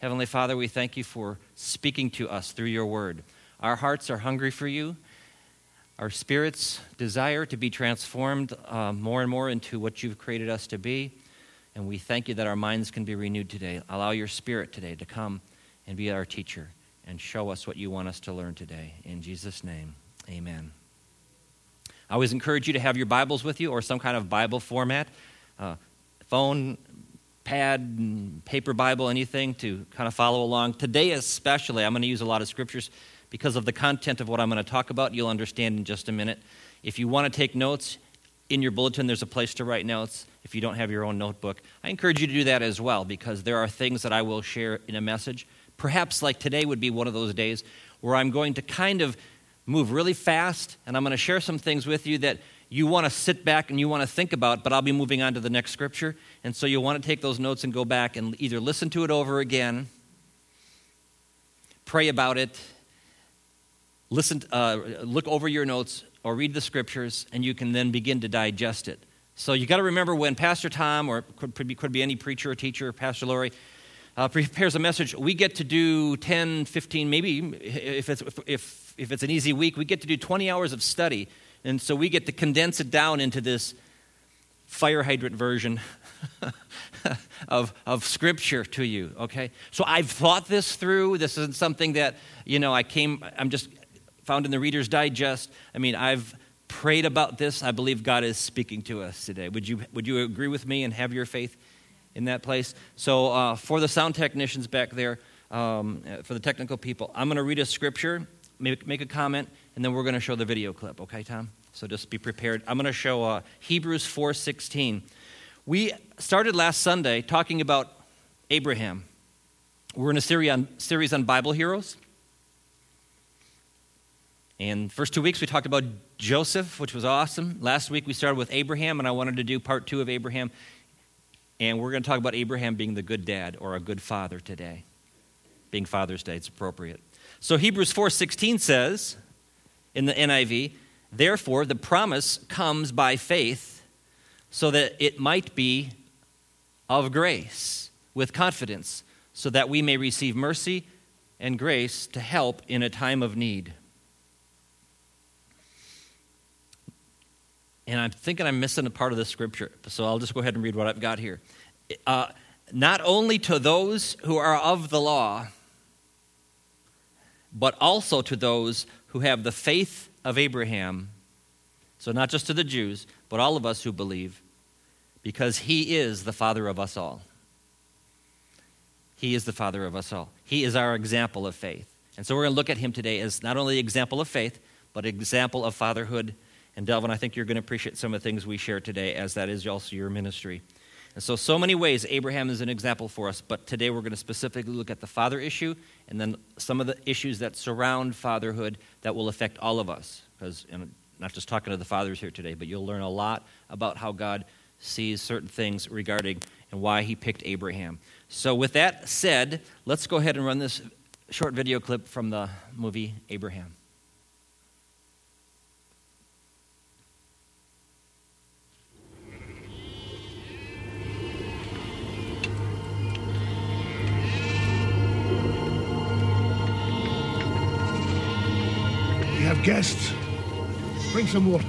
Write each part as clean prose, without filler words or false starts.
Heavenly Father, we thank you for speaking to us through your word. Our hearts are hungry for you. Our spirits desire to be transformed more and more into what you've created us to be. And we thank you that our minds can be renewed today. Allow your Spirit today to come and be our teacher and show us what you want us to learn today. In Jesus' name, amen. I always encourage you to have your Bibles with you or some kind of Bible format, phone, pad, paper Bible, anything to kind of follow along. Today especially, I'm going to use a lot of scriptures because of the content of what I'm going to talk about. You'll understand in just a minute. If you want to take notes, in your bulletin there's a place to write notes. If you don't have your own notebook, I encourage you to do that as well, because there are things that I will share in a message. Perhaps like today would be one of those days where I'm going to kind of move really fast, and I'm going to share some things with you that you want to sit back and you want to think about, but I'll be moving on to the next scripture. And so you'll want to take those notes and go back and either listen to it over again, pray about it, look over your notes, or read the scriptures, and you can then begin to digest it. So you got to remember, when Pastor Tom, or could be any preacher or teacher, Pastor Lori, prepares a message, we get to do 10, 15, maybe if it's an easy week, we get to do 20 hours of study. And so we get to condense it down into this fire hydrant version of Scripture to you, okay? So I've thought this through. This isn't something that, I'm just found in the Reader's Digest. I mean, I've prayed about this. I believe God is speaking to us today. Would you agree with me and have your faith in that place? So for the sound technicians back there, for the technical people, I'm going to read a scripture, make a comment, and then we're going to show the video clip. Okay, Tom? So just be prepared. I'm going to show Hebrews 4:16. We started last Sunday talking about Abraham. We're in a series on Bible heroes. And first 2 weeks we talked about Joseph, which was awesome. Last week we started with Abraham, and I wanted to do part 2 of Abraham. And we're going to talk about Abraham being the good dad or a good father today. Being Father's Day, it's appropriate. So Hebrews 4:16 says, in the NIV, therefore the promise comes by faith, so that it might be of grace, with confidence, so that we may receive mercy and grace to help in a time of need. And I'm thinking I'm missing a part of the scripture, so I'll just go ahead and read what I've got here. Not only to those who are of the law, but also to those who have the faith of Abraham. So not just to the Jews, but all of us who believe, because he is the father of us all. He is the father of us all. He is our example of faith. And so we're going to look at him today as not only the example of faith, but example of fatherhood. And Delvin, I think you're going to appreciate some of the things we share today, as that is also your ministry. And so many ways Abraham is an example for us, but today we're going to specifically look at the father issue and then some of the issues that surround fatherhood that will affect all of us. Because I'm not just talking to the fathers here today, but you'll learn a lot about how God sees certain things regarding and why he picked Abraham. So with that said, let's go ahead and run this short video clip from the movie Abraham. We have guests. Bring some water.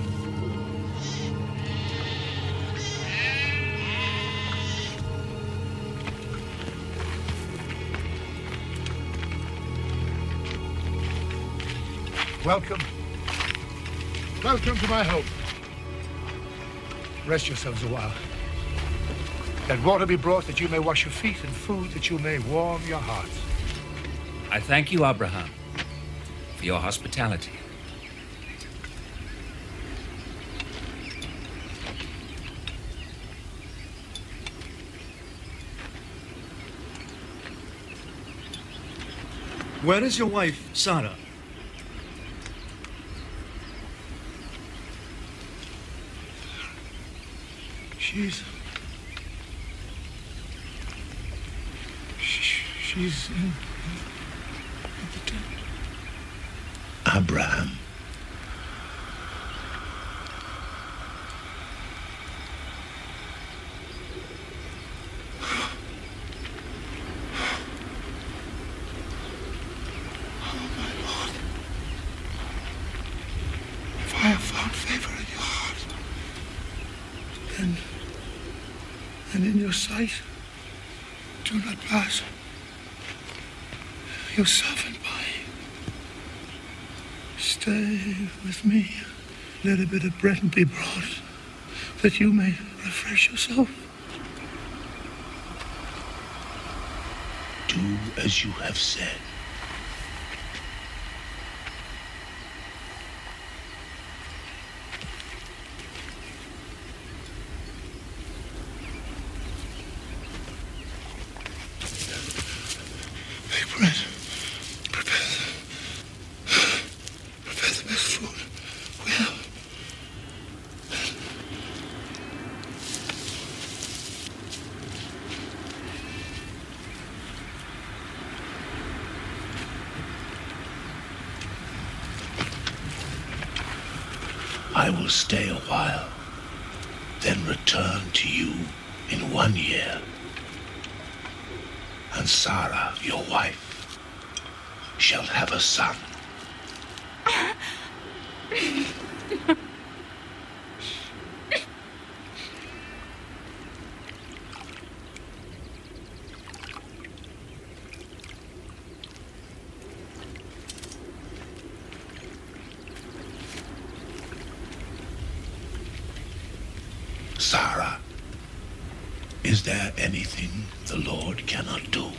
Welcome. Welcome to my home. Rest yourselves a while. Let water be brought that you may wash your feet, and food that you may warm your hearts. I thank you, Abraham, for your hospitality. Where is your wife, Sarah? She's in the tent. Abraham. your sight. Do not pass your servant by. Stay with me. Let a bit of bread be brought, that you may refresh yourself. Do as you have said. Hey, Brent. Prepare the best food. Well. I will stay a while, then return to you in 1 year. And Sarah, your wife, shall have a son. Sarah, is there anything the Lord cannot do?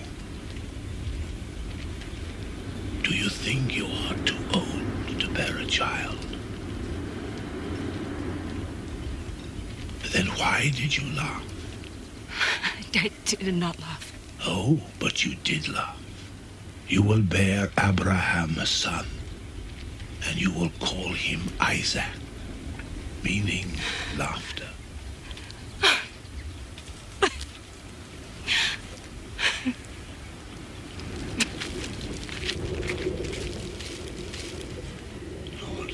Do you think you are too old to bear a child? Then why did you laugh? I did not laugh. Oh, but you did laugh. You will bear Abraham a son, and you will call him Isaac, meaning laughter. Lord,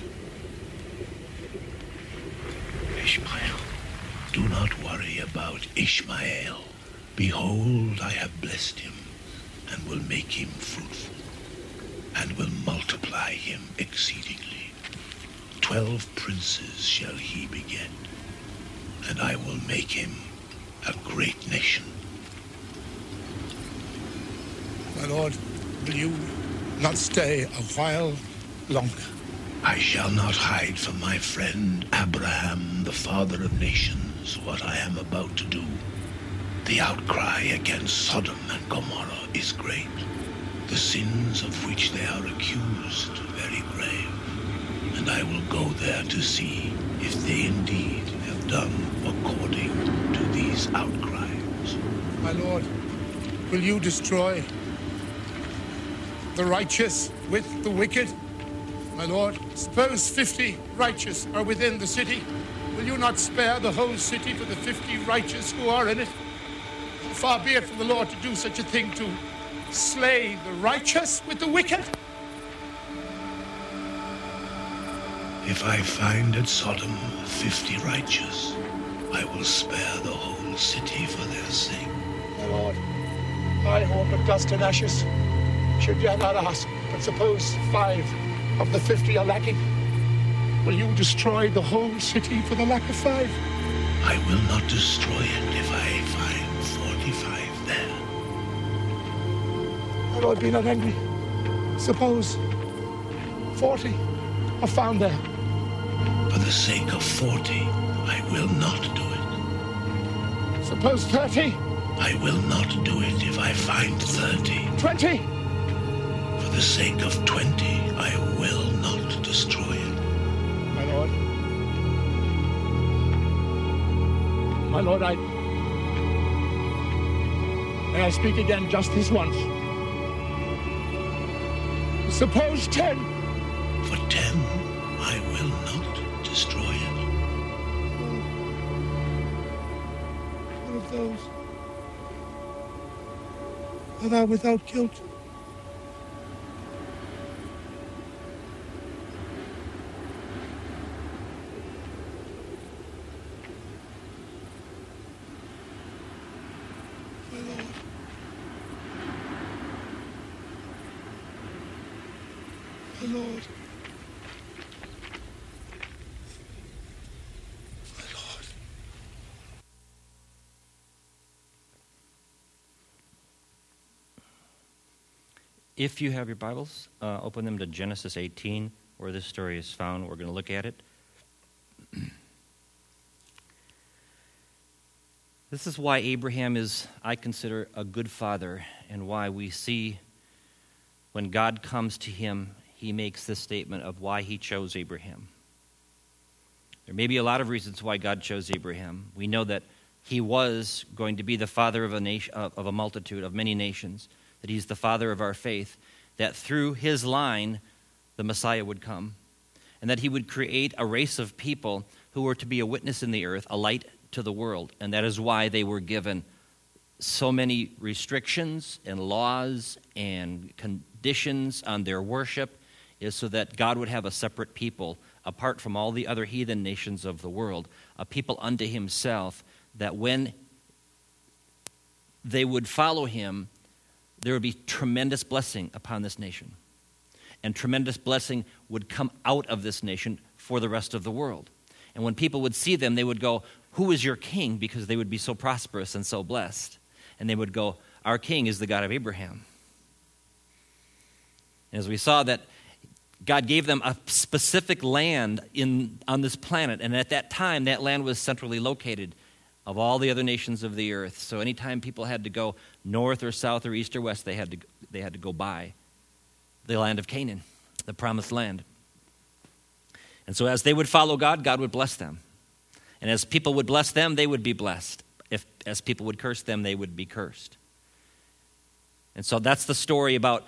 Ishmael, do not worry about Ishmael. Behold, I have blessed him, and will make him fruitful, and will multiply him exceedingly. 12 princes shall he beget, and I will make him a great nation. My lord, will you not stay a while longer? I shall not hide from my friend Abraham, the father of nations, what I am about to do. The outcry against Sodom and Gomorrah is great. The sins of which they are accused very grave. And I will go there to see if they indeed have done according to these outcries. My lord, will you destroy the righteous with the wicked? My lord, suppose 50 righteous are within the city. Will you not spare the whole city for the 50 righteous who are in it? Far be it from the Lord to do such a thing, to slay the righteous with the wicked. If I find at Sodom 50 righteous, I will spare the whole city for their sake. My lord, I hold but dust and ashes. Should dare not ask, but suppose 5 of the 50 are lacking. Will you destroy the whole city for the lack of 5? I will not destroy it if I find 45 there. My lord, be not angry. Suppose 40 are found there. For the sake of 40, I will not do it. Suppose 30? I will not do it if I find 30. 20? For the sake of 20, I will not destroy it. My lord. My lord, may I speak again just this once? Suppose 10. For 10, I will not destroy it. One of those are thou without guilt. My lord. My lord. My lord. If you have your Bibles, open them to Genesis 18, where this story is found. We're going to look at it. This is why Abraham is, I consider, a good father, and why we see when God comes to him, he makes this statement of why he chose Abraham. There may be a lot of reasons why God chose Abraham. We know that he was going to be the father of a multitude, of many nations, that he's the father of our faith, that through his line the Messiah would come, and that he would create a race of people who were to be a witness in the earth, a light to the world. And that is why they were given so many restrictions and laws and conditions on their worship, is so that God would have a separate people apart from all the other heathen nations of the world, a people unto himself, that when they would follow him, there would be tremendous blessing upon this nation. And tremendous blessing would come out of this nation for the rest of the world. And when people would see them, they would go, "Who is your king?" Because they would be so prosperous and so blessed. And they would go, "Our king is the God of Abraham." And as we saw that God gave them a specific land on this planet, and at that time, that land was centrally located of all the other nations of the earth. So anytime people had to go north or south or east or west, they had to go by the land of Canaan, the promised land. And so as they would follow God, God would bless them. And as people would bless them, they would be blessed. As people would curse them, they would be cursed. And so that's the story about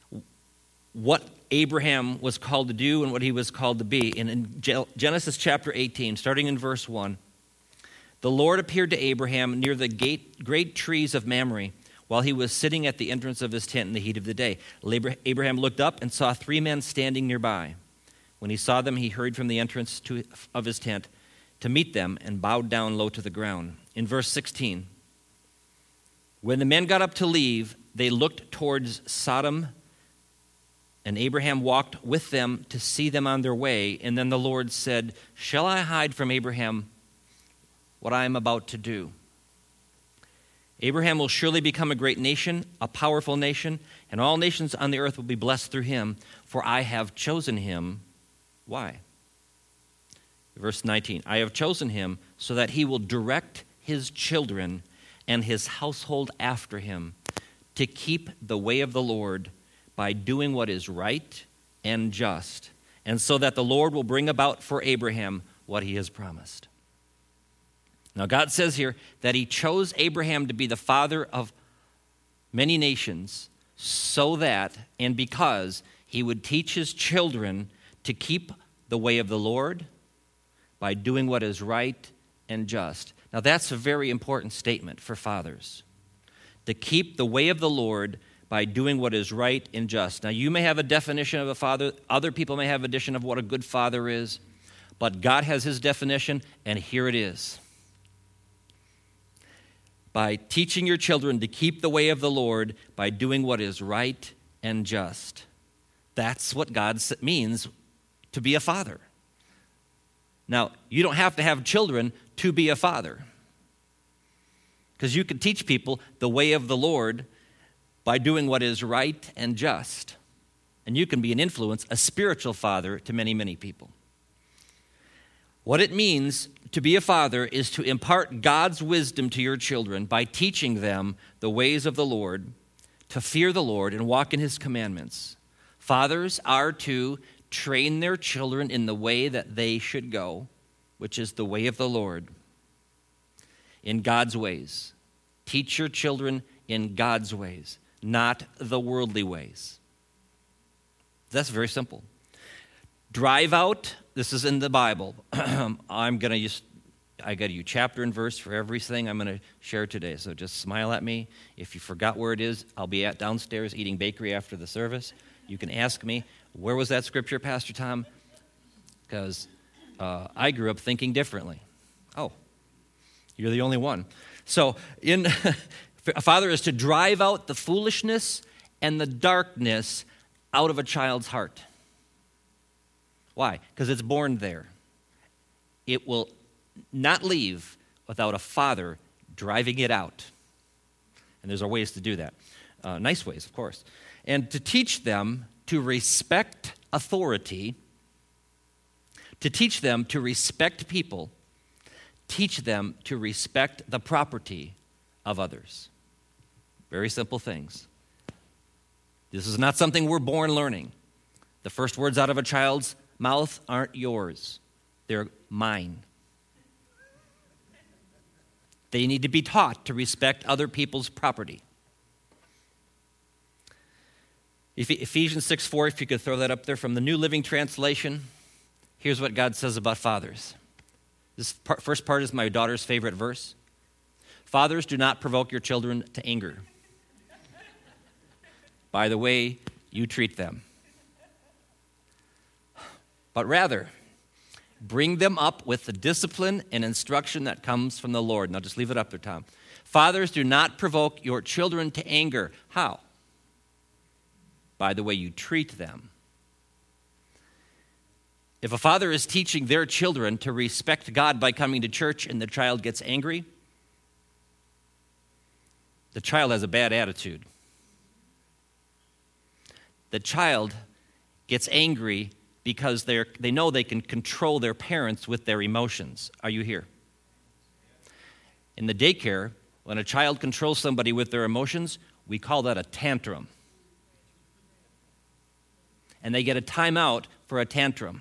what Abraham was called to do and what he was called to be. And in Genesis chapter 18, starting in verse 1, the Lord appeared to Abraham near the great trees of Mamre while he was sitting at the entrance of his tent in the heat of the day. Abraham looked up and saw 3 men standing nearby. When he saw them, he hurried from the entrance of his tent to meet them and bowed down low to the ground. In verse 16, when the men got up to leave, they looked towards Sodom, and Abraham walked with them to see them on their way. And then the Lord said, "Shall I hide from Abraham what I am about to do? Abraham will surely become a great nation, a powerful nation, and all nations on the earth will be blessed through him, for I have chosen him." Why? Verse 19, "I have chosen him so that he will direct his children and his household after him to keep the way of the Lord by doing what is right and just, and so that the Lord will bring about for Abraham what he has promised." Now God says here that he chose Abraham to be the father of many nations so that and because he would teach his children to keep the way of the Lord by doing what is right and just. Now that's a very important statement for fathers. To keep the way of the Lord by doing what is right and just. Now you may have a definition of a father, other people may have a definition of what a good father is, but God has his definition, and here it is. By teaching your children to keep the way of the Lord by doing what is right and just. That's what God means to be a father. Now, you don't have to have children to be a father, because you can teach people the way of the Lord by doing what is right and just. And you can be an influence, a spiritual father to many, many people. What it means to be a father is to impart God's wisdom to your children by teaching them the ways of the Lord, to fear the Lord and walk in his commandments. Fathers are to train their children in the way that they should go, which is the way of the Lord, in God's ways. Teach your children in God's ways, not the worldly ways. That's very simple. Drive out, this is in the Bible. I got to use chapter and verse for everything I'm going to share today, so just smile at me. If you forgot where it is, I'll be downstairs eating bakery after the service. You can ask me, where was that scripture, Pastor Tom? Because I grew up thinking differently. Oh, you're the only one. So a father is to drive out the foolishness and the darkness out of a child's heart. Why? Because it's born there. It will not leave without a father driving it out. And there's ways to do that. nice ways, of course. And to teach them to respect authority, to teach them to respect people, teach them to respect the property of others. Very simple things. This is not something we're born learning. The first words out of a child's mouth aren't yours. They're mine. They need to be taught to respect other people's property. Ephesians 6:4, if you could throw that up there from the New Living Translation. Here's what God says about fathers. This first part is my daughter's favorite verse. Fathers, do not provoke your children to anger by the way you treat them, but rather bring them up with the discipline and instruction that comes from the Lord. Now just leave it up there, Tom. Fathers, do not provoke your children to anger. How? By the way you treat them. If a father is teaching their children to respect God by coming to church and the child gets angry, the child has a bad attitude. The child gets angry because they know they can control their parents with their emotions. Are you here? In the daycare, when a child controls somebody with their emotions, we call that a tantrum. And they get a timeout for a tantrum.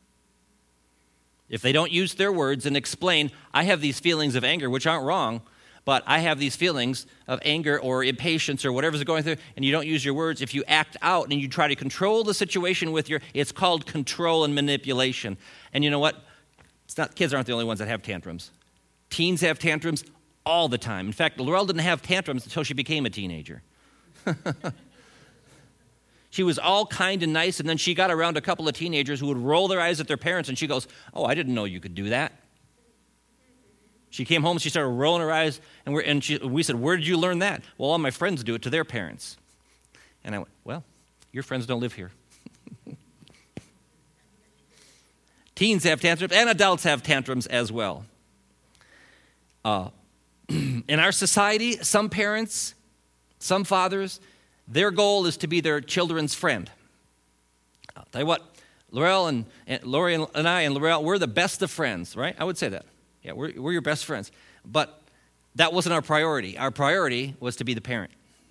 If they don't use their words and explain, I have these feelings of anger, which aren't wrong, but I have these feelings of anger or impatience or whatever's going through, and you don't use your words, if you act out and you try to control the situation with it's called control and manipulation. And you know what? Kids aren't the only ones that have tantrums. Teens have tantrums all the time. In fact, Laurel didn't have tantrums until she became a teenager. She was all kind and nice, and then she got around a couple of teenagers who would roll their eyes at their parents, and she goes, oh, I didn't know you could do that. She came home, she started rolling her eyes, and we said, where did you learn that? Well, all my friends do it to their parents. And I went, well, your friends don't live here. Teens have tantrums, and adults have tantrums as well. In our society, some parents, some fathers, their goal is to be their children's friend. I'll tell you what, Laurel and Lori and I and Laurel, we're the best of friends, right? I would say that. Yeah, we're your best friends. But that wasn't our priority. Our priority was to be the parent.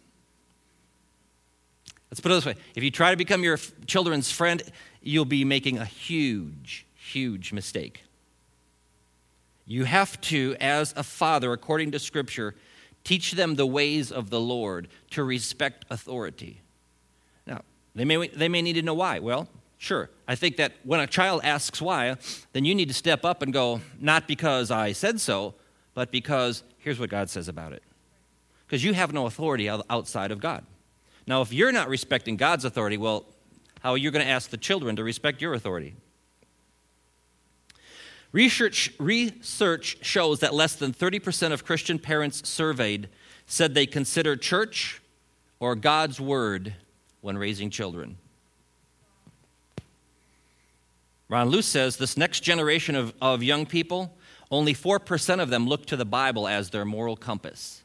Let's put it this way. If you try to become your children's friend, you'll be making a huge, huge mistake. You have to, as a father, according to Scripture, teach them the ways of the Lord, to respect authority. Now, they may need to know why. Well, sure. I think that when a child asks why, then you need to step up and go, not because I said so, but because here's what God says about it. Because you have no authority outside of God. Now, if you're not respecting God's authority, well, how are you going to ask the children to respect your authority? Research shows that less than 30% of Christian parents surveyed said they consider church or God's word when raising children. Ron Luce says this next generation of young people, only 4% of them look to the Bible as their moral compass.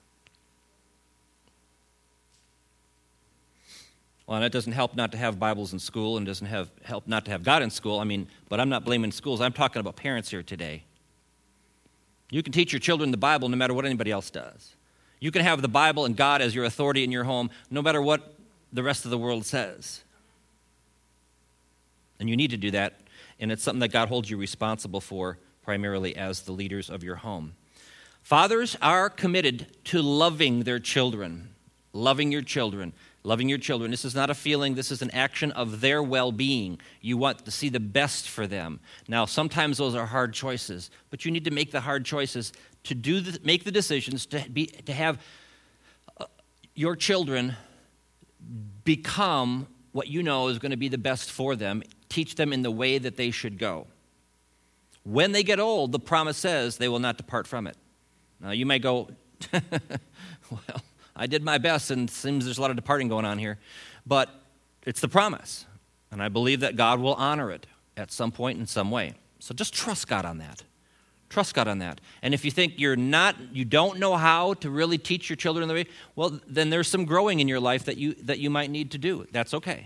Well, and it doesn't help not to have Bibles in school, and doesn't help not to have God in school. But I'm not blaming schools. I'm talking about parents here today. You can teach your children the Bible no matter what anybody else does. You can have the Bible and God as your authority in your home no matter what the rest of the world says. And you need to do that, and it's something that God holds you responsible for, primarily as the leaders of your home. Fathers are committed to loving their children. Loving your children. Loving your children. This is not a feeling. This is an action of their well-being. You want to see the best for them. Now, sometimes those are hard choices, but you need to make the hard choices to make the decisions to have your children become what you know is going to be the best for them. Teach them in the way that they should go. When they get old, the promise says they will not depart from it. Now, you may go, well, I did my best, and it seems there's a lot of departing going on here. But it's the promise, and I believe that God will honor it at some point in some way. So just trust God on that. Trust God on that. And if you think you don't know how to really teach your children the way, well, then there's some growing in your life that you might need to do. That's okay.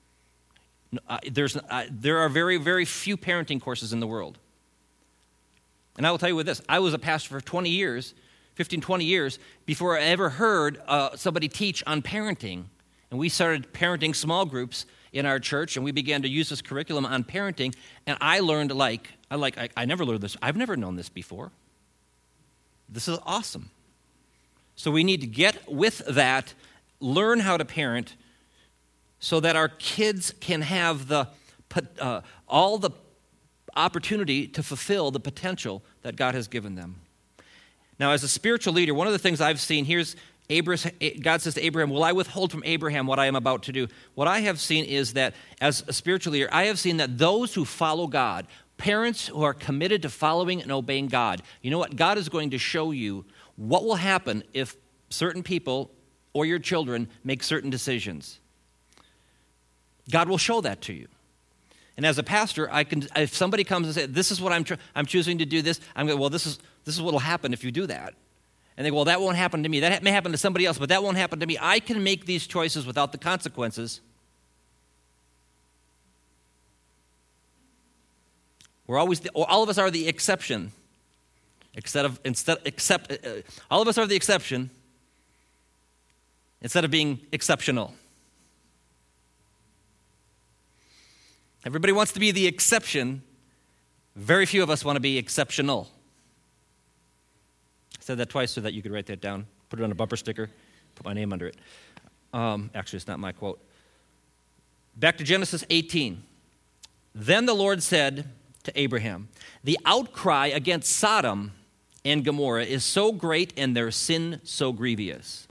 There are very, very few parenting courses in the world. And I will tell you with this. I was a pastor for 20 years, 15, 20 years, before I ever heard somebody teach on parenting. And we started parenting small groups in our church, and we began to use this curriculum on parenting. And I learned, I never learned this. I've never known this before. This is awesome. So we need to get with that, learn how to parent, so that our kids can have all the opportunity to fulfill the potential that God has given them. Now, as a spiritual leader, one of the things I've seen, God says to Abraham, will I withhold from Abraham what I am about to do? What I have seen is that as a spiritual leader, I have seen that those who follow God, parents who are committed to following and obeying God, you know what? God is going to show you what will happen if certain people or your children make certain decisions. God will show that to you. And as a pastor, if somebody comes and says, this is what I'm choosing to do this, I'm going, well, this is what will happen if you do that. And they go, well, that won't happen to me. That may happen to somebody else, but that won't happen to me. I can make these choices without the consequences. All of us are the exception. All of us are the exception instead of being exceptional. Everybody wants to be the exception. Very few of us want to be exceptional. I said that twice so that you could write that down, put it on a bumper sticker, put my name under it. Actually, it's not my quote. Back to Genesis 18. Then the Lord said to Abraham, the outcry against Sodom and Gomorrah is so great and their sin so grievous.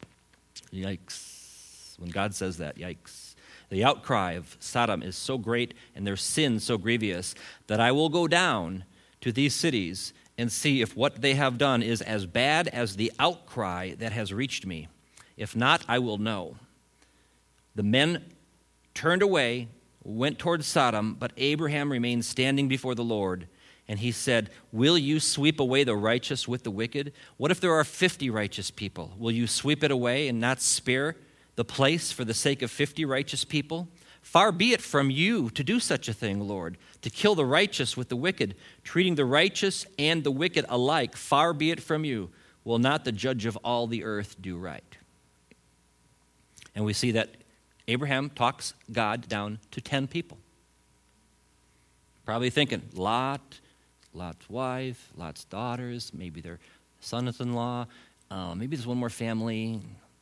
Yikes. When God says that, yikes. The outcry of Sodom is so great and their sin so grievous that I will go down to these cities and see if what they have done is as bad as the outcry that has reached me. If not, I will know. The men turned away, went toward Sodom, but Abraham remained standing before the Lord. And he said, will you sweep away the righteous with the wicked? What if there are 50 righteous people? Will you sweep it away and not spare the place for the sake of 50 righteous people? Far be it from you to do such a thing, Lord, to kill the righteous with the wicked, treating the righteous and the wicked alike. Far be it from you. Will not the judge of all the earth do right? And we see that Abraham talks God down to 10 people. Probably thinking, Lot's wife, Lot's daughters, maybe their sons-in-law, maybe there's one more family.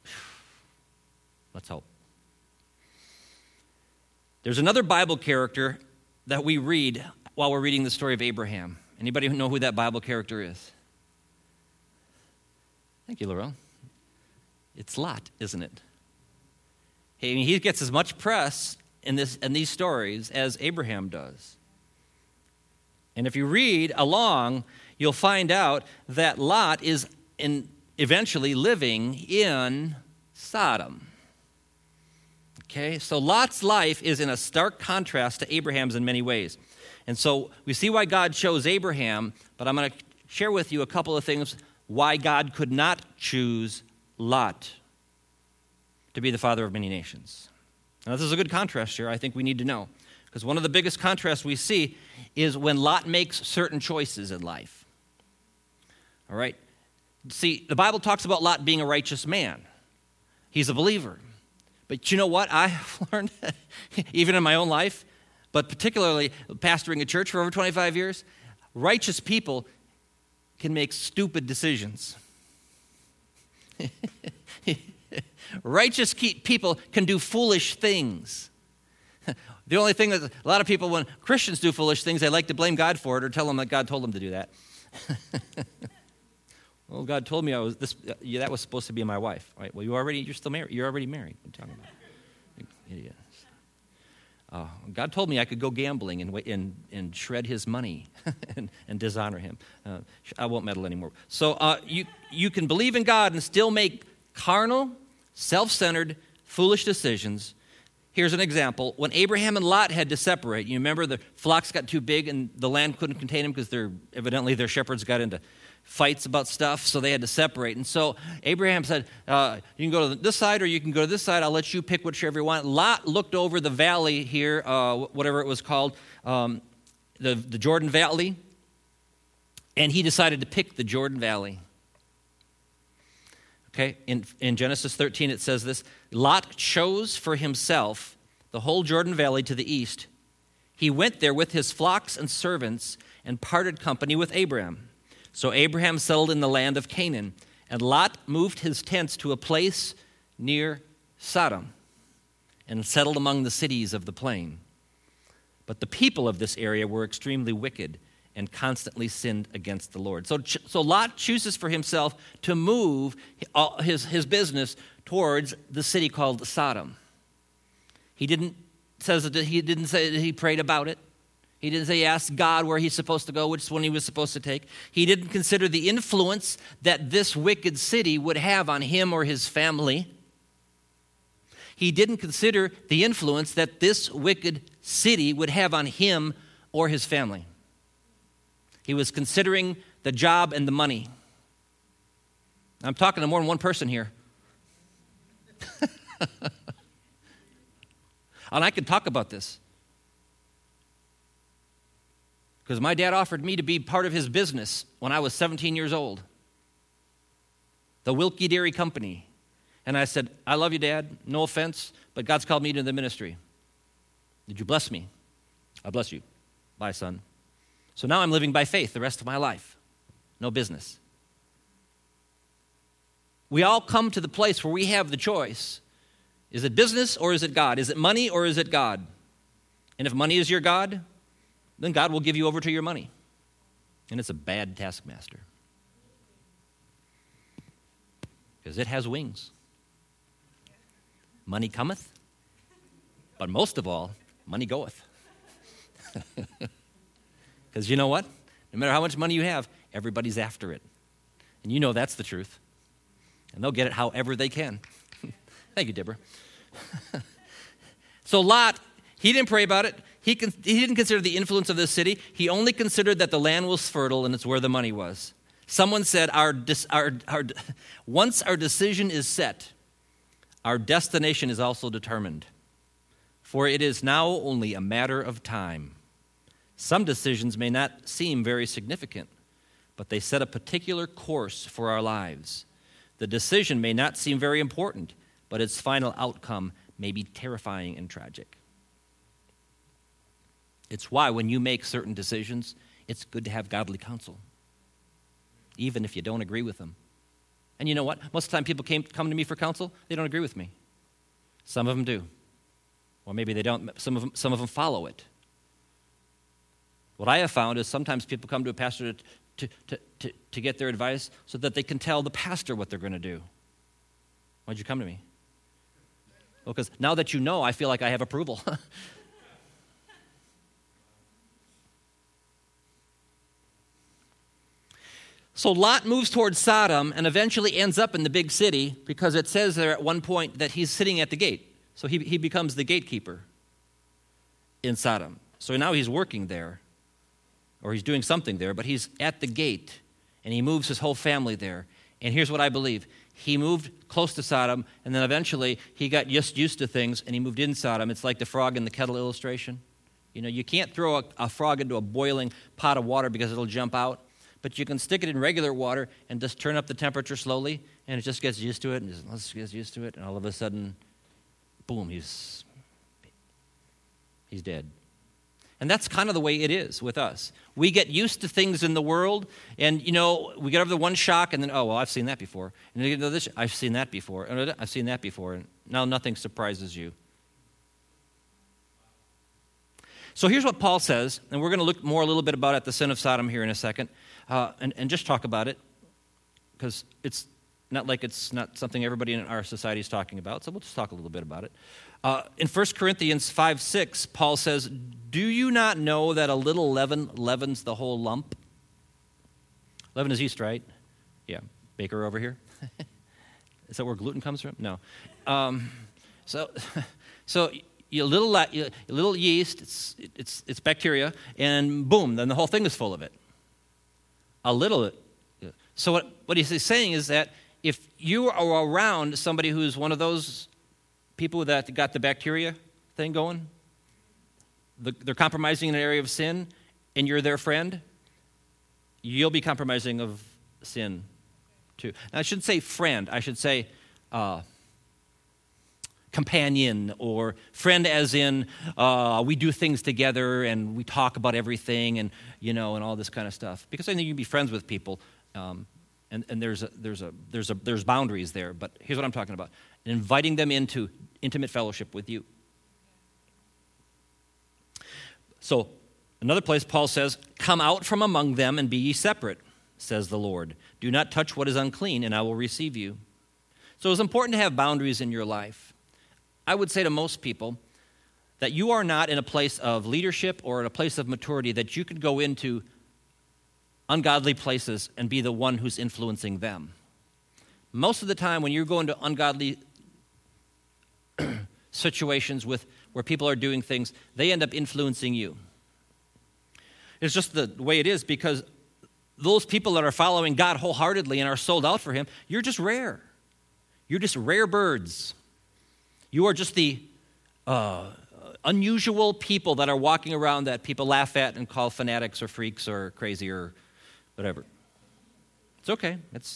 Let's hope. There's another Bible character that we read while we're reading the story of Abraham. Anybody know who that Bible character is? Thank you, Laurel. It's Lot, isn't it? Hey, I mean, he gets as much press in these stories as Abraham does. And if you read along, you'll find out that Lot is eventually living in Sodom. Okay, so Lot's life is in a stark contrast to Abraham's in many ways. And so we see why God chose Abraham, but I'm going to share with you a couple of things why God could not choose Lot to be the father of many nations. Now, this is a good contrast here I think we need to know, because one of the biggest contrasts we see is when Lot makes certain choices in life. All right? See, the Bible talks about Lot being a righteous man. He's a believer. But you know what I've learned, even in my own life, but particularly pastoring a church for over 25 years, righteous people can make stupid decisions. Righteous people can do foolish things. The only thing that a lot of people, when Christians do foolish things, they like to blame God for it or tell them that God told them to do that. Well, God told me that was supposed to be my wife. Right? Well, you're still married. You're already married. What are you talking about? Idiot. God told me I could go gambling and shred his money and dishonor him. I won't meddle anymore. So you can believe in God and still make carnal, self-centered, foolish decisions. here's an example. When Abraham and Lot had to separate, you remember the flocks got too big and the land couldn't contain them because evidently their shepherds got into fights about stuff, so they had to separate. And so Abraham said, you can go to this side or you can go to this side. I'll let you pick whichever you want. Lot looked over the valley here, whatever it was called, the Jordan Valley, and he decided to pick the Jordan Valley. Okay, in Genesis 13 it says this, Lot chose for himself the whole Jordan Valley to the east. He went there with his flocks and servants and parted company with Abraham. So Abraham settled in the land of Canaan, and Lot moved his tents to a place near Sodom and settled among the cities of the plain. But the people of this area were extremely wicked and constantly sinned against the Lord. So Lot chooses for himself to move his business towards the city called Sodom. He didn't say that he prayed about it. He didn't say he asked God where he's supposed to go, which one he was supposed to take. He didn't consider the influence that this wicked city would have on him or his family. He didn't consider the influence that this wicked city would have on him or his family. He was considering the job and the money. I'm talking to more than one person here. And I can talk about this. Because my dad offered me to be part of his business when I was 17 years old. The Wilkie Dairy Company. And I said, I love you, Dad. No offense, but God's called me into the ministry. Did you bless me? I bless you. Bye, son. So now I'm living by faith the rest of my life. No business. We all come to the place where we have the choice. Is it business or is it God? Is it money or is it God? And if money is your God, then God will give you over to your money. And it's a bad taskmaster. Because it has wings. Money cometh, but most of all, money goeth. Because you know what? No matter how much money you have, everybody's after it. And you know that's the truth. And they'll get it however they can. Thank you, Deborah. So Lot, he didn't pray about it. He didn't consider the influence of this city. He only considered that the land was fertile and it's where the money was. Someone said, once our decision is set, our destination is also determined. For it is now only a matter of time. Some decisions may not seem very significant, but they set a particular course for our lives. The decision may not seem very important, but its final outcome may be terrifying and tragic. It's why when you make certain decisions, it's good to have godly counsel, even if you don't agree with them. And you know what? Most of the time people come to me for counsel, they don't agree with me. Some of them do. Or maybe they don't. Some of them follow it. What I have found is sometimes people come to a pastor to get their advice so that they can tell the pastor what they're going to do. Why'd you come to me? Well, because now that you know, I feel like I have approval. So Lot moves towards Sodom and eventually ends up in the big city because it says there at one point that he's sitting at the gate. So he becomes the gatekeeper in Sodom. So now he's working there, or he's doing something there, but he's at the gate, and he moves his whole family there. And here's what I believe. He moved close to Sodom, and then eventually he got just used to things, and he moved in Sodom. It's like the frog in the kettle illustration. You know, you can't throw a frog into a boiling pot of water because it'll jump out. But you can stick it in regular water and just turn up the temperature slowly, and it just gets used to it, and just gets used to it, and all of a sudden, boom, he's dead. And that's kind of the way it is with us. We get used to things in the world, and, you know, we get over the one shock, and then, oh, well, I've seen that before. And you know, I've seen that before. I've seen that before, and now nothing surprises you. So here's what Paul says, and we're going to look more a little bit about at the sin of Sodom here in a second. And just talk about it, because it's not like it's not something everybody in our society is talking about, so we'll just talk a little bit about it. In 1 Corinthians 5:6, Paul says, do you not know that a little leaven leavens the whole lump? Leaven is yeast, right? Yeah. Baker over here? Is that where gluten comes from? No. So a little yeast, it's bacteria, and boom, then the whole thing is full of it. A little. So what he's saying is that if you are around somebody who's one of those people that got the bacteria thing going, they're compromising in an area of sin, and you're their friend, you'll be compromising of sin too. Now, I shouldn't say friend. I should say companion, or friend as in we do things together and we talk about everything and and all this kind of stuff. Because I think you can be friends with people, and there's boundaries there. But here's what I'm talking about: inviting them into intimate fellowship with you. So another place Paul says, "Come out from among them and be ye separate, says the Lord. Do not touch what is unclean, and I will receive you." So it's important to have boundaries in your life. I would say to most people that you are not in a place of leadership or in a place of maturity that you could go into ungodly places and be the one who's influencing them. Most of the time when you go into ungodly situations where people are doing things, they end up influencing you. It's just the way it is, because those people that are following God wholeheartedly and are sold out for Him, you're just rare. You're just rare birds. You are just the unusual people that are walking around that people laugh at and call fanatics or freaks or crazy or whatever. It's okay.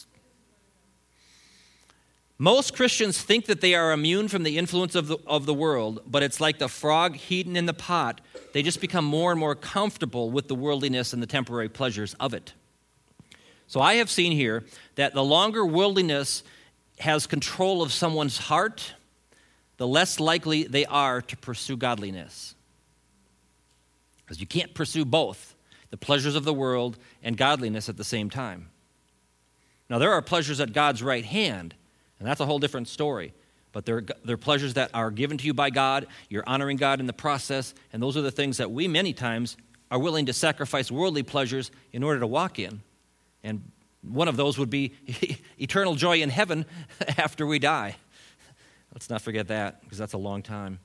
Most Christians think that they are immune from the influence of the world, but it's like the frog heating in the pot. They just become more and more comfortable with the worldliness and the temporary pleasures of it. So I have seen here that the longer worldliness has control of someone's heart, the less likely they are to pursue godliness. Because you can't pursue both, the pleasures of the world and godliness at the same time. Now, there are pleasures at God's right hand, and that's a whole different story. But they're pleasures that are given to you by God. You're honoring God in the process, and those are the things that we many times are willing to sacrifice worldly pleasures in order to walk in. And one of those would be eternal joy in heaven after we die. Let's not forget that, because that's a long time.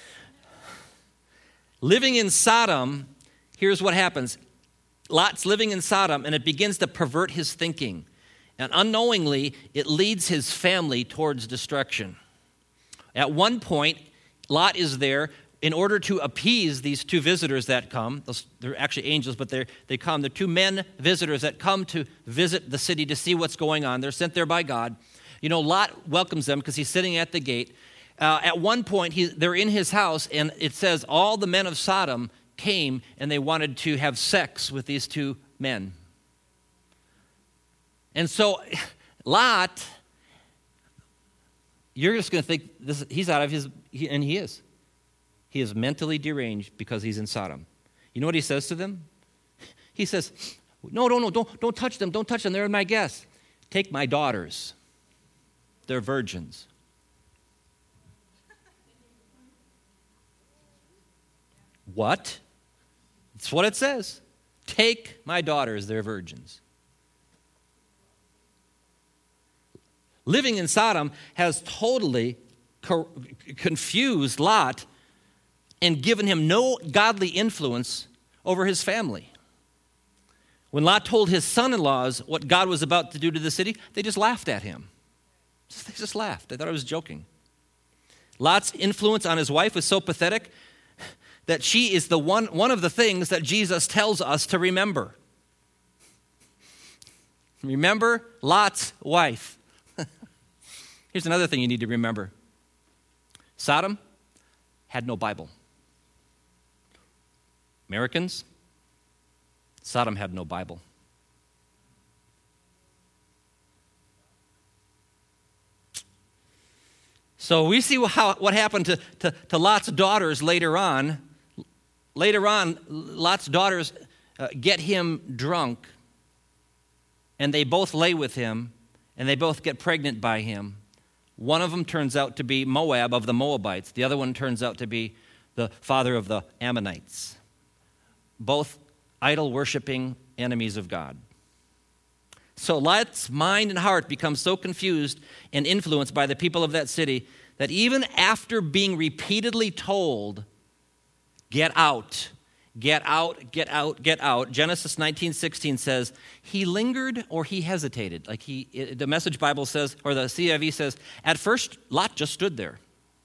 Living in Sodom, here's what happens. Lot's living in Sodom, and it begins to pervert his thinking. And unknowingly, it leads his family towards destruction. At one point, Lot is there in order to appease these two visitors that come. They're actually angels, but they come. They're two men visitors that come to visit the city to see what's going on. They're sent there by God. Lot welcomes them because he's sitting at the gate. At one point, they're in his house, and it says all the men of Sodom came, and they wanted to have sex with these two men. And so, Lot, you're just going to think he's out of and he is. He is mentally deranged because he's in Sodom. You know what he says to them? He says, no, don't touch them. Don't touch them. They're my guests. Take my daughters. They're virgins. What? That's what it says. Take my daughters, they're virgins. Living in Sodom has totally confused Lot and given him no godly influence over his family. When Lot told his son-in-laws what God was about to do to the city, they just laughed at him. They just laughed. They thought I was joking. Lot's influence on his wife was so pathetic that she is the one of the things that Jesus tells us to remember. Remember Lot's wife. Here's another thing you need to remember. Sodom had no Bible. Americans, Sodom had no Bible. So we see what happened to Lot's daughters later on. Later on, Lot's daughters get him drunk, and they both lay with him, and they both get pregnant by him. One of them turns out to be Moab of the Moabites. The other one turns out to be the father of the Ammonites. Both idol-worshiping enemies of God. So Lot's mind and heart become so confused and influenced by the people of that city that even after being repeatedly told, get out, get out, get out, get out, Genesis 19:16 says, he lingered or he hesitated. Like the Message Bible says, or the CIV says, at first Lot just stood there.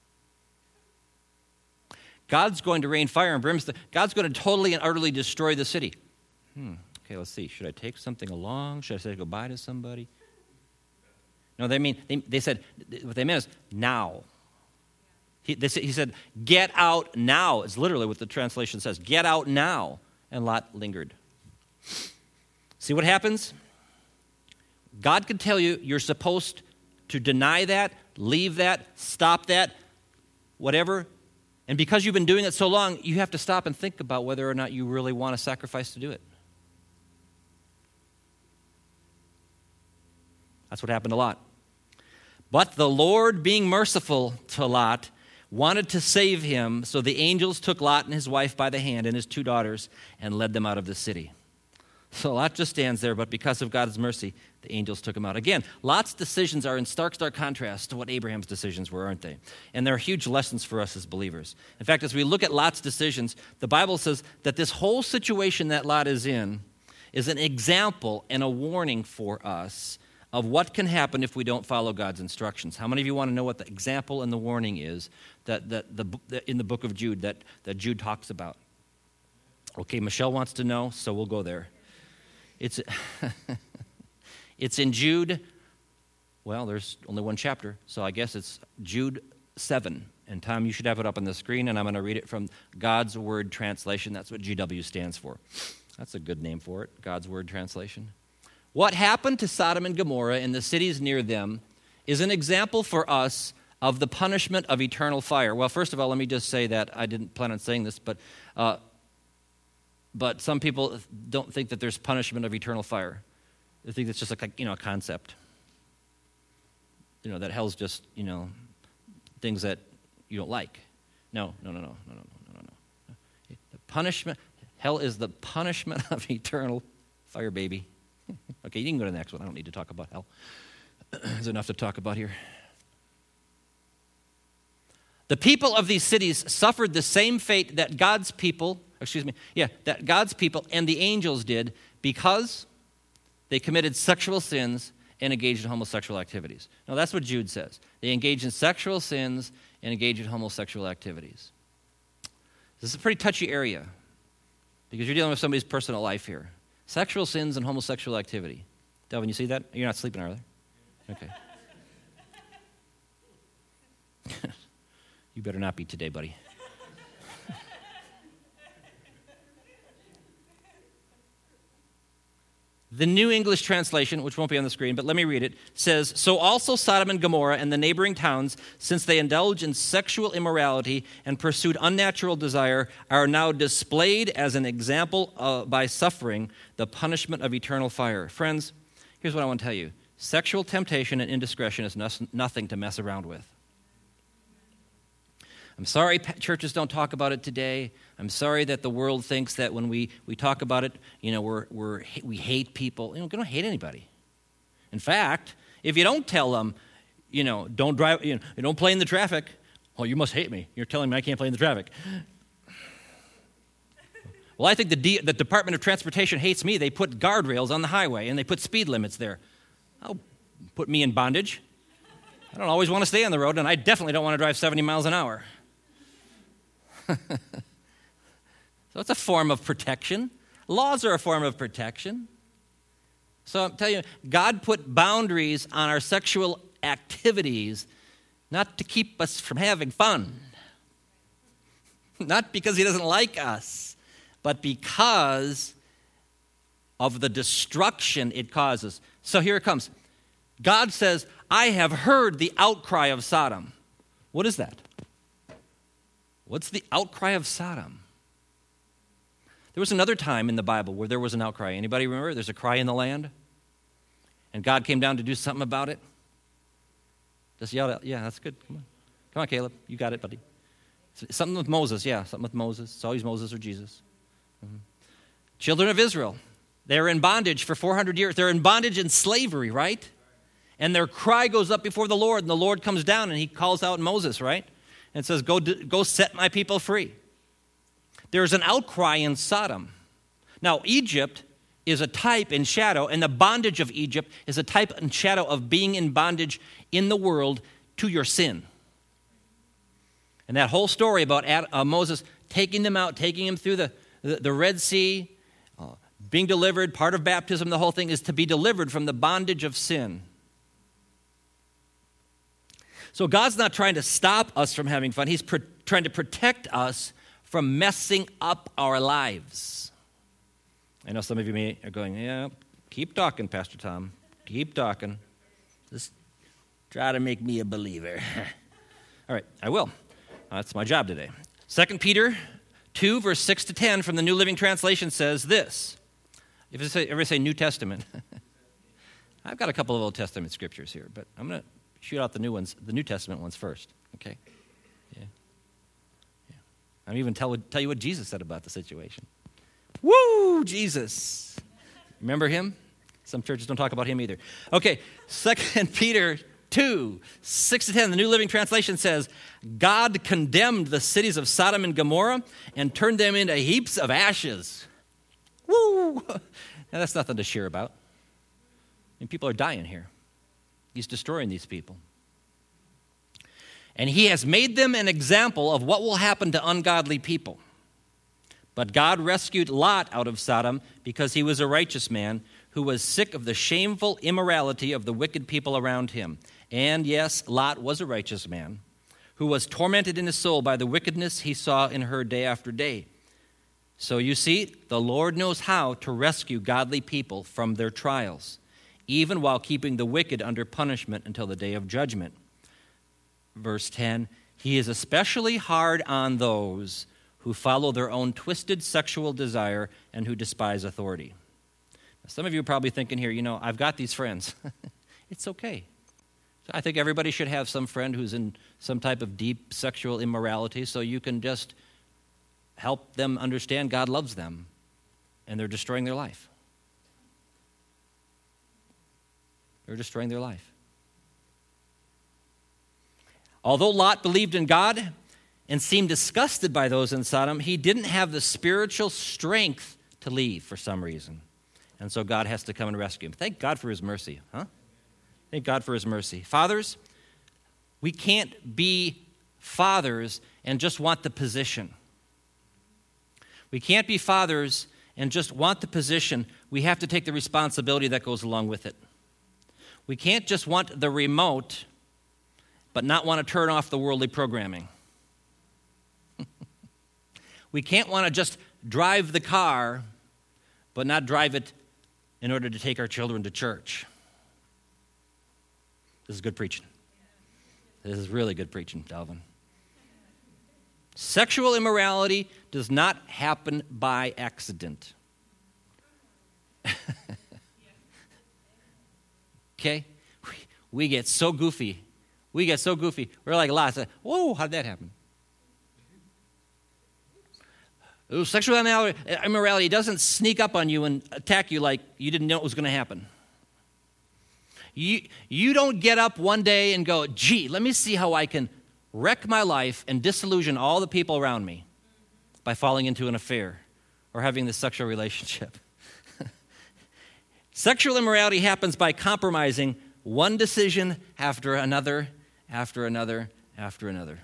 God's going to rain fire and brimstone. God's going to totally and utterly destroy the city. Okay, let's see. Should I take something along? Should I say goodbye to somebody? No, they said, what they meant is now. He said, get out now. It's literally what the translation says. Get out now. And Lot lingered. See what happens? God can tell you you're supposed to deny that, leave that, stop that, whatever. And because you've been doing it so long, you have to stop and think about whether or not you really want to sacrifice to do it. That's what happened to Lot. But the Lord, being merciful to Lot, wanted to save him, so the angels took Lot and his wife by the hand and his 2 daughters and led them out of the city. So Lot just stands there, but because of God's mercy, the angels took him out. Again, Lot's decisions are in stark contrast to what Abraham's decisions were, aren't they? And they're huge lessons for us as believers. In fact, as we look at Lot's decisions, the Bible says that this whole situation that Lot is in is an example and a warning for us of what can happen if we don't follow God's instructions. How many of you want to know what the example and the warning is that in the book of Jude that Jude talks about? Okay, Michelle wants to know, so we'll go there. It's in Jude. Well, there's only one chapter, so I guess it's Jude 7. And Tom, you should have it up on the screen, and I'm going to read it from God's Word Translation. That's what GW stands for. That's a good name for it, God's Word Translation. What happened to Sodom and Gomorrah and the cities near them is an example for us of the punishment of eternal fire. Well, first of all, let me just say that I didn't plan on saying this, but some people don't think that there's punishment of eternal fire. They think it's just a concept. That hell's just, things that you don't like. No. The punishment, hell is the punishment of eternal fire, baby. Okay, you can go to the next one. I don't need to talk about hell. There's enough to talk about here. The people of these cities suffered the same fate that God's people and the angels did because they committed sexual sins and engaged in homosexual activities. Now, that's what Jude says. They engaged in sexual sins and engaged in homosexual activities. This is a pretty touchy area because you're dealing with somebody's personal life here. Sexual sins and homosexual activity. Delvin, you see that? You're not sleeping, are they? Okay. You better not be today, buddy. The New English Translation, which won't be on the screen, but let me read it, says, "So also Sodom and Gomorrah and the neighboring towns, since they indulged in sexual immorality and pursued unnatural desire, are now displayed as an example by suffering the punishment of eternal fire." Friends, here's what I want to tell you. Sexual temptation and indiscretion is nothing to mess around with. I'm sorry churches don't talk about it today. I'm sorry that the world thinks that when we talk about it, we hate people. We don't hate anybody. In fact, if you don't tell them, don't drive, don't play in the traffic, well, you must hate me. You're telling me I can't play in the traffic. Well, I think the Department of Transportation hates me. They put guardrails on the highway and they put speed limits there. Oh, put me in bondage. I don't always want to stay on the road, and I definitely don't want to drive 70 miles an hour. So it's a form of protection. Laws are a form of protection. So I'm telling you, God put boundaries on our sexual activities not to keep us from having fun. Not because he doesn't like us, but because of the destruction it causes. So here it comes. God says, "I have heard the outcry of Sodom." What is that? What's the outcry of Sodom? There was another time in the Bible where there was an outcry. Anybody remember? There's a cry in the land. And God came down to do something about it. Just yell out. Yeah, that's good. Come on, Caleb. You got it, buddy. Something with Moses. Yeah, something with Moses. It's always Moses or Jesus. Mm-hmm. Children of Israel. They're in bondage for 400 years. They're in bondage and slavery, right? And their cry goes up before the Lord, and the Lord comes down, and he calls out Moses, right? And says, go set my people free. There's an outcry in Sodom. Now, Egypt is a type and shadow, and the bondage of Egypt is a type and shadow of being in bondage in the world to your sin. And that whole story about Moses taking them out, taking them through the Red Sea, being delivered, part of baptism, the whole thing is to be delivered from the bondage of sin. So God's not trying to stop us from having fun. He's trying to protect us from messing up our lives. I know some of you are going, yeah, keep talking, Pastor Tom. Keep talking. Just try to make me a believer. All right, I will. That's my job today. 2 Peter 2, verse 6 to 10 from the New Living Translation says this. If you ever say New Testament, I've got a couple of Old Testament scriptures here, but I'm going to shoot out the new ones, the New Testament ones first, okay? Yeah. I'm even tell you what Jesus said about the situation. Woo, Jesus. Remember him? Some churches don't talk about him either. Okay, 2 Peter 2, 6 to 10, the New Living Translation says, God condemned the cities of Sodom and Gomorrah and turned them into heaps of ashes. Woo! Now, that's nothing to cheer about. I mean, people are dying here. He's destroying these people. And he has made them an example of what will happen to ungodly people. But God rescued Lot out of Sodom because he was a righteous man who was sick of the shameful immorality of the wicked people around him. And yes, Lot was a righteous man who was tormented in his soul by the wickedness he saw and heard day after day. So you see, the Lord knows how to rescue godly people from their trials, even while keeping the wicked under punishment until the day of judgment. Verse 10, he is especially hard on those who follow their own twisted sexual desire and who despise authority. Now, some of you are probably thinking here, I've got these friends. It's okay. I think everybody should have some friend who's in some type of deep sexual immorality so you can just help them understand God loves them and they're destroying their life. They're destroying their life. Although Lot believed in God and seemed disgusted by those in Sodom, he didn't have the spiritual strength to leave for some reason. And so God has to come and rescue him. Thank God for his mercy, huh? Thank God for his mercy. Fathers, we can't be fathers and just want the position. We can't be fathers and just want the position. We have to take the responsibility that goes along with it. We can't just want the remote but not want to turn off the worldly programming. We can't want to just drive the car but not drive it in order to take our children to church. This is good preaching. This is really good preaching, Dalvin. Sexual immorality does not happen by accident. Okay? We get so goofy. We're like lots. Whoa, how'd that happen? Sexual immorality doesn't sneak up on you and attack you like you didn't know it was going to happen. You don't get up one day and go, gee, let me see how I can wreck my life and disillusion all the people around me by falling into an affair or having this sexual relationship. Sexual immorality happens by compromising one decision after another, after another, after another.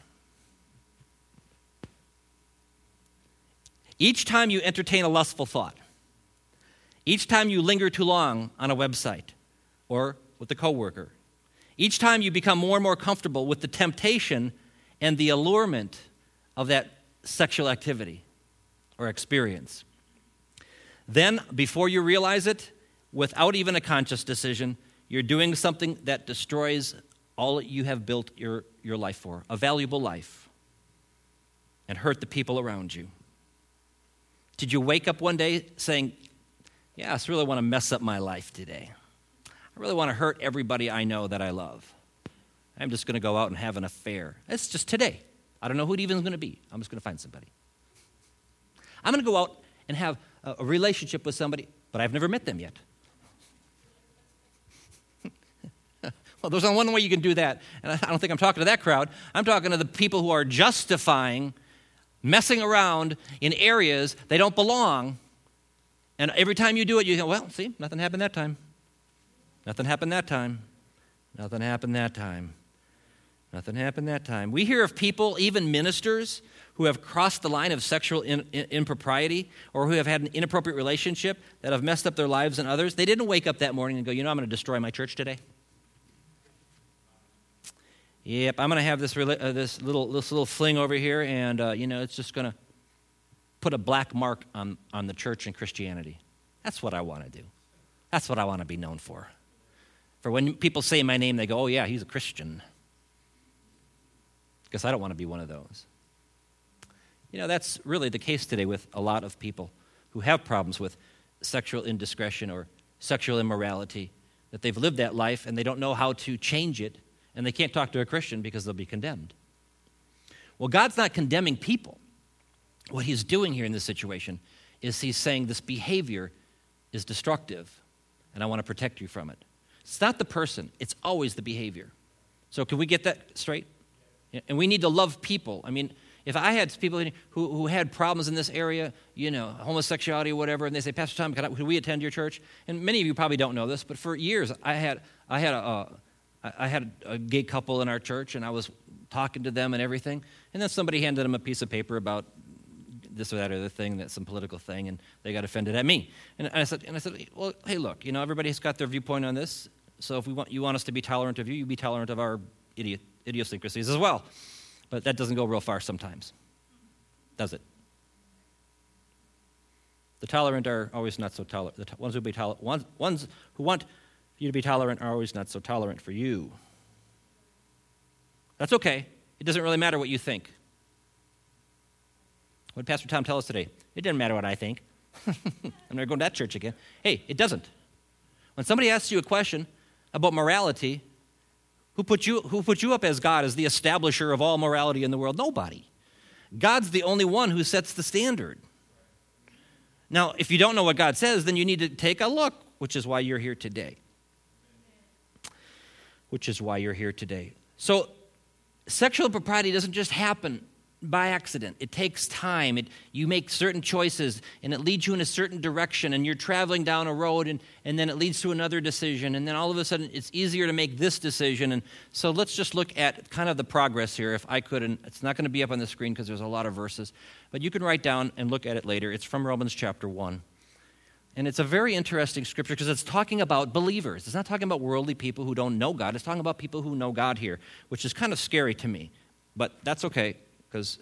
Each time you entertain a lustful thought, each time you linger too long on a website or with a coworker, each time you become more and more comfortable with the temptation and the allurement of that sexual activity or experience, then before you realize it, without even a conscious decision, you're doing something that destroys all you have built your life for, a valuable life, and hurt the people around you. Did you wake up one day saying, yeah, I just really want to mess up my life today. I really want to hurt everybody I know that I love. I'm just going to go out and have an affair. It's just today. I don't know who it even is going to be. I'm just going to find somebody. I'm going to go out and have a relationship with somebody, but I've never met them yet. Well, there's only one way you can do that, and I don't think I'm talking to that crowd. I'm talking to the people who are justifying messing around in areas they don't belong, and every time you do it, you go, well, see, nothing happened that time. Nothing happened that time. Nothing happened that time. Nothing happened that time. We hear of people, even ministers, who have crossed the line of sexual impropriety or who have had an inappropriate relationship that have messed up their lives and others. They didn't wake up that morning and go, I'm going to destroy my church today. Yep, I'm going to have this little fling over here, and it's just going to put a black mark on the church and Christianity. That's what I want to do. That's what I want to be known for. For when people say my name, they go, oh yeah, he's a Christian. Because I don't want to be one of those. That's really the case today with a lot of people who have problems with sexual indiscretion or sexual immorality, that they've lived that life and they don't know how to change it. And they can't talk to a Christian because they'll be condemned. Well, God's not condemning people. What he's doing here in this situation is he's saying this behavior is destructive, and I want to protect you from it. It's not the person. It's always the behavior. So can we get that straight? And we need to love people. I mean, if I had people who had problems in this area, homosexuality or whatever, and they say, Pastor Tom, could we attend your church? And many of you probably don't know this, but for years I had a gay couple in our church, and I was talking to them and everything, and then somebody handed them a piece of paper about this or that other thing, that's some political thing, and they got offended at me. And I said, well, hey, look, everybody's got their viewpoint on this, so if you want us to be tolerant of you be tolerant of our idiosyncrasies as well. But that doesn't go real far sometimes, does it? The tolerant are always not so tolerant. The ones who want you to be tolerant are always not so tolerant for you. That's okay. It doesn't really matter what you think. What did Pastor Tom tell us today? It doesn't matter what I think. I'm never going to that church again. Hey, it doesn't. When somebody asks you a question about morality, who put you up as God, as the establisher of all morality in the world? Nobody. God's the only one who sets the standard. Now, if you don't know what God says, then you need to take a look, which is why you're here today. So, sexual impropriety doesn't just happen by accident. It takes time. You make certain choices, and it leads you in a certain direction, and you're traveling down a road, and then it leads to another decision, and then all of a sudden it's easier to make this decision. And so let's just look at kind of the progress here, if I could, and it's not going to be up on the screen because there's a lot of verses, but you can write down and look at it later. It's from Romans chapter 1. And it's a very interesting scripture because it's talking about believers. It's not talking about worldly people who don't know God. It's talking about people who know God here, which is kind of scary to me. But that's okay, because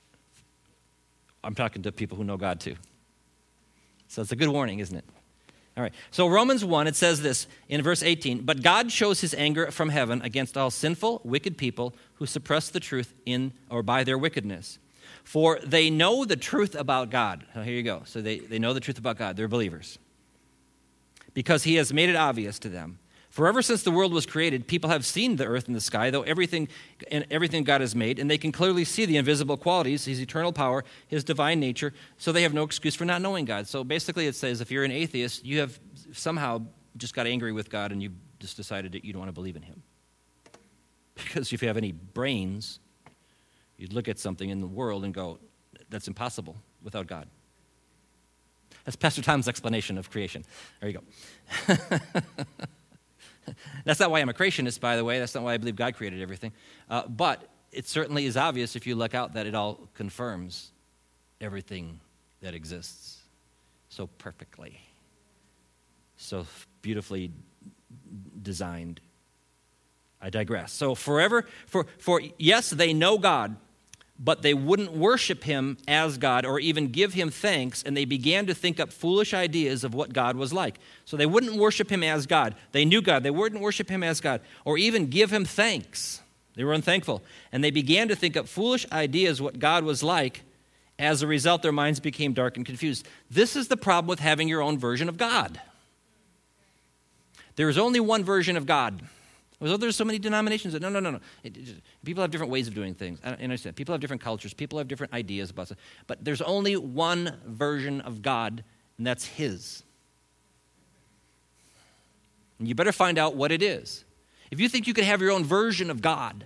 I'm talking to people who know God too. So it's a good warning, isn't it? All right. So Romans 1, it says this in verse 18, but God shows his anger from heaven against all sinful, wicked people who suppress the truth in or by their wickedness. For they know the truth about God. Now, here you go. So they know the truth about God. They're believers. Because he has made it obvious to them. For ever since the world was created, people have seen the earth and the sky, though everything God has made, and they can clearly see the invisible qualities, his eternal power, his divine nature, so they have no excuse for not knowing God. So basically it says if you're an atheist, you have somehow just got angry with God and you just decided that you don't want to believe in him. Because if you have any brains, you'd look at something in the world and go, that's impossible without God. That's Pastor Tom's explanation of creation. There you go. That's not why I'm a creationist, by the way. That's not why I believe God created everything. But it certainly is obvious if you look out that it all confirms everything that exists so perfectly, so beautifully designed. I digress. So for yes, they know God, but they wouldn't worship him as God or even give him thanks, and they began to think up foolish ideas of what God was like. So they wouldn't worship him as God. They knew God. They wouldn't worship him as God or even give him thanks. They were unthankful. And they began to think up foolish ideas what God was like. As a result, their minds became dark and confused. This is the problem with having your own version of God. There is only one version of God. Although there's so many denominations. No. People have different ways of doing things. I understand. People have different cultures. People have different ideas about stuff. But there's only one version of God, and that's his. And you better find out what it is. if you think you can have your own version of God,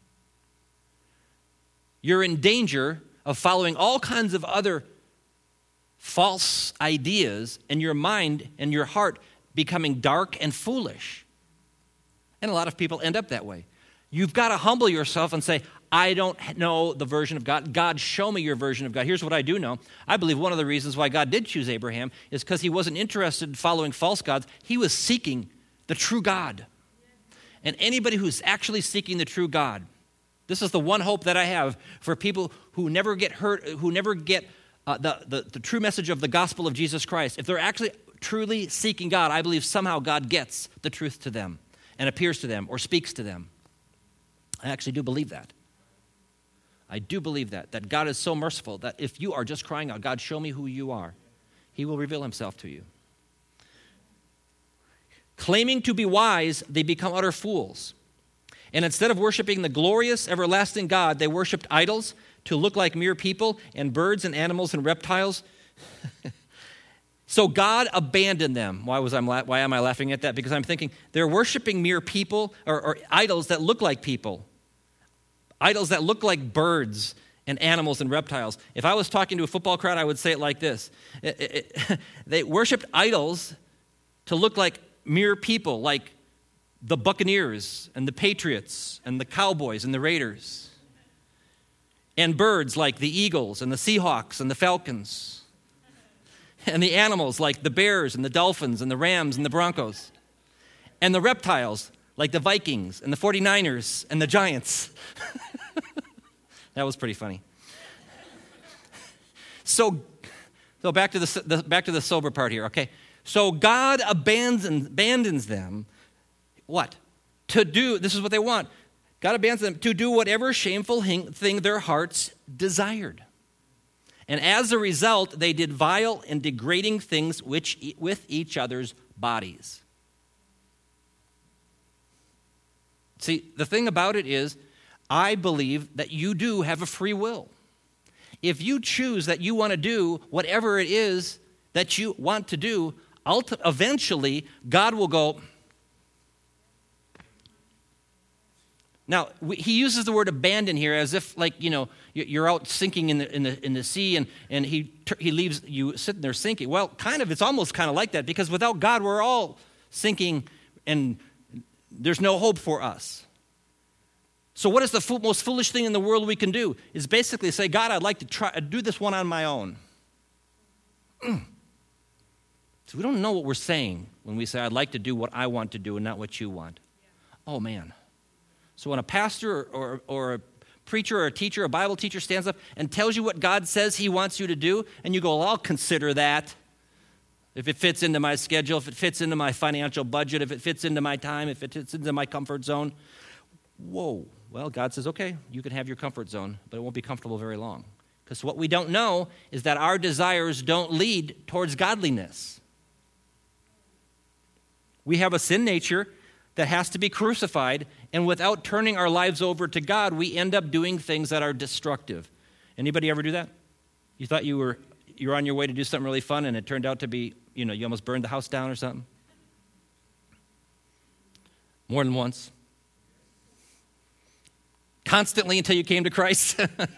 you're in danger of following all kinds of other false ideas, and your mind and your heart becoming dark and foolish. And a lot of people end up that way. You've got to humble yourself and say, I don't know the version of God. God, show me your version of God. Here's what I do know. I believe one of the reasons why God did choose Abraham is because he wasn't interested in following false gods. He was seeking the true God. And anybody who's actually seeking the true God, this is the one hope that I have for people who never get hurt, who never get the true message of the gospel of Jesus Christ. If they're actually truly seeking God, I believe somehow God gets the truth to them and appears to them or speaks to them. I actually do believe that. I do believe that God is so merciful that if you are just crying out, God, show me who you are, he will reveal himself to you. Claiming to be wise, they become utter fools. And instead of worshiping the glorious, everlasting God, they worshiped idols to look like mere people and birds and animals and reptiles. So God abandoned them. Why am I laughing at that? Because I'm thinking they're worshiping mere people or idols that look like people. Idols that look like birds and animals and reptiles. If I was talking to a football crowd, I would say it like this. They worshiped idols to look like mere people, like the Buccaneers and the Patriots and the Cowboys and the Raiders. And birds like the eagles and the Seahawks and the Falcons. And the animals like the bears and the dolphins and the rams and the Broncos. And the reptiles like the Vikings and the 49ers and the Giants. That was pretty funny. So back to the sober part here, okay? So God abandons them, what? To do, this is what they want. God abandons them to do whatever shameful thing their hearts desired. And as a result, they did vile and degrading things with each other's bodies. See, the thing about it is, I believe that you do have a free will. If you choose that you want to do whatever it is that you want to do, eventually God will go. Now, he uses the word abandon here as if, like, you know, you're out sinking in the sea and he leaves you sitting there sinking. Well, it's almost kind of like that, because without God, we're all sinking and there's no hope for us. So what is the most foolish thing in the world we can do? Is basically say, God, I'd like to do this one on my own. So we don't know what we're saying when we say, I'd like to do what I want to do and not what you want. Oh, man. So when a pastor or a preacher or a teacher, a Bible teacher stands up and tells you what God says he wants you to do, and you go, well, I'll consider that. If it fits into my schedule, if it fits into my financial budget, if it fits into my time, if it fits into my comfort zone. Whoa. Well, God says, okay, you can have your comfort zone, but it won't be comfortable very long. Because what we don't know is that our desires don't lead towards godliness. We have a sin nature that has to be crucified, and without turning our lives over to God, we end up doing things that are destructive. Anybody ever do that? You thought you were on your way to do something really fun, and it turned out to be, you almost burned the house down or something? More than once. Constantly until you came to Christ.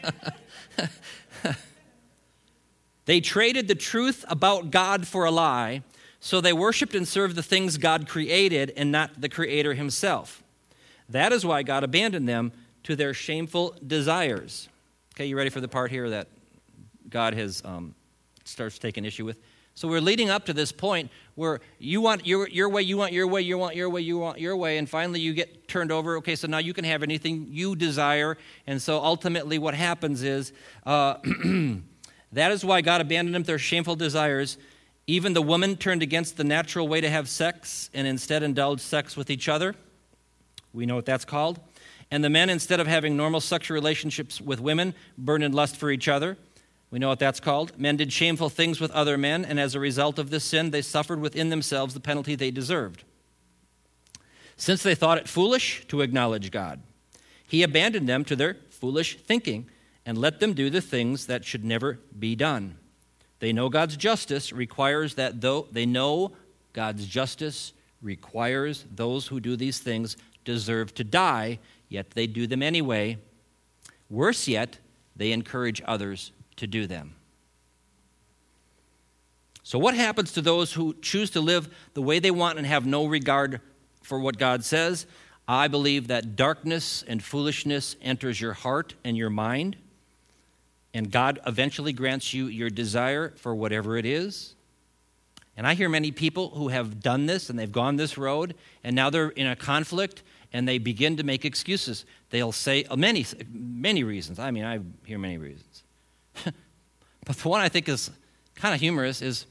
They traded the truth about God for a lie, so they worshiped and served the things God created and not the Creator himself. That is why God abandoned them to their shameful desires. Okay, you ready for the part here that God has starts taking issue with? So we're leading up to this point where you want your way, you want your way, you want your way, you want your way, and finally you get turned over. Okay, so now you can have anything you desire. And so ultimately what happens is, that is why God abandoned them to their shameful desires. Even the woman turned against the natural way to have sex and instead indulged sex with each other. We know what that's called. And the men, instead of having normal sexual relationships with women, burned in lust for each other. We know what that's called. Men did shameful things with other men, and as a result of this sin, they suffered within themselves the penalty they deserved. Since they thought it foolish to acknowledge God, he abandoned them to their foolish thinking and let them do the things that should never be done. They know God's justice requires those who do these things deserve to die, yet they do them anyway. Worse yet, they encourage others to do them. So what happens to those who choose to live the way they want and have no regard for what God says? I believe that darkness and foolishness enters your heart and your mind, and God eventually grants you your desire for whatever it is. And I hear many people who have done this, and they've gone this road, and now they're in a conflict, and they begin to make excuses. They'll say many reasons. I mean, I hear many reasons. But the one I think is kind of humorous is,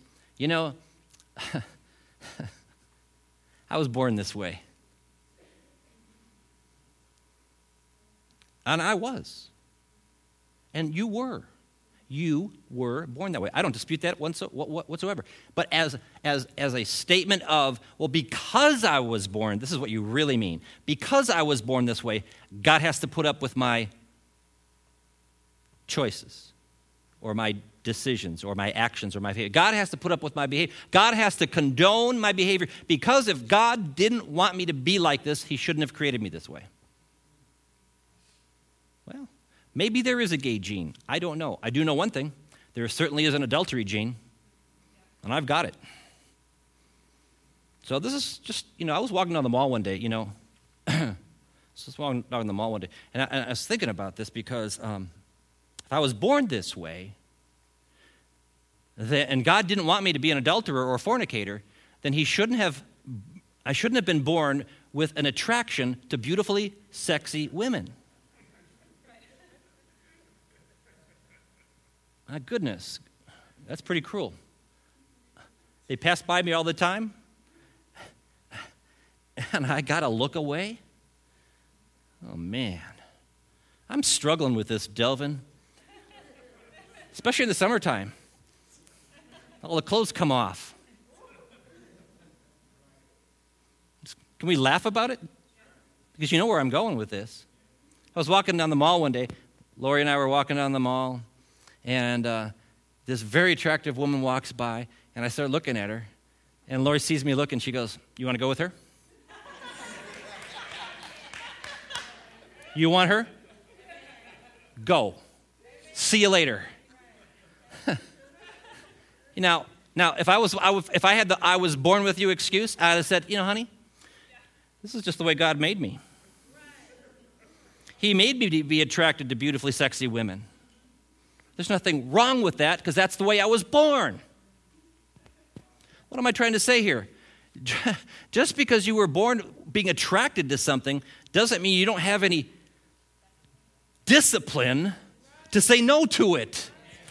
I was born this way. And I was. And you were. You were born that way. I don't dispute that whatsoever. But as a statement of, well, because I was born, this is what you really mean. Because I was born this way, God has to put up with my choices or my decisions or my actions or my behavior. God has to put up with my behavior. God has to condone my behavior, because if God didn't want me to be like this, he shouldn't have created me this way. Well, maybe there is a gay gene. I don't know. I do know one thing. There certainly is an adultery gene, and I've got it. So this is just, I was walking down the mall one day, just walking down the mall one day, and I was thinking about this because if I was born this way, and God didn't want me to be an adulterer or a fornicator, then I shouldn't have been born with an attraction to beautifully sexy women. My goodness, that's pretty cruel. They pass by me all the time, and I got to look away? Oh, man. I'm struggling with this, Delvin, especially in the summertime. All the clothes come off. Can we laugh about it? Because you know where I'm going with this. I was walking down the mall one day. Lori and I were walking down the mall, and this very attractive woman walks by, and I start looking at her, and Lori sees me looking. She goes, "You want to go with her? You want her? Go. See you later." Now, if I had the "I was born with you" excuse, I'd have said, honey, this is just the way God made me. He made me to be attracted to beautifully sexy women. There's nothing wrong with that, because that's the way I was born. What am I trying to say here? Just because you were born being attracted to something doesn't mean you don't have any discipline to say no to it.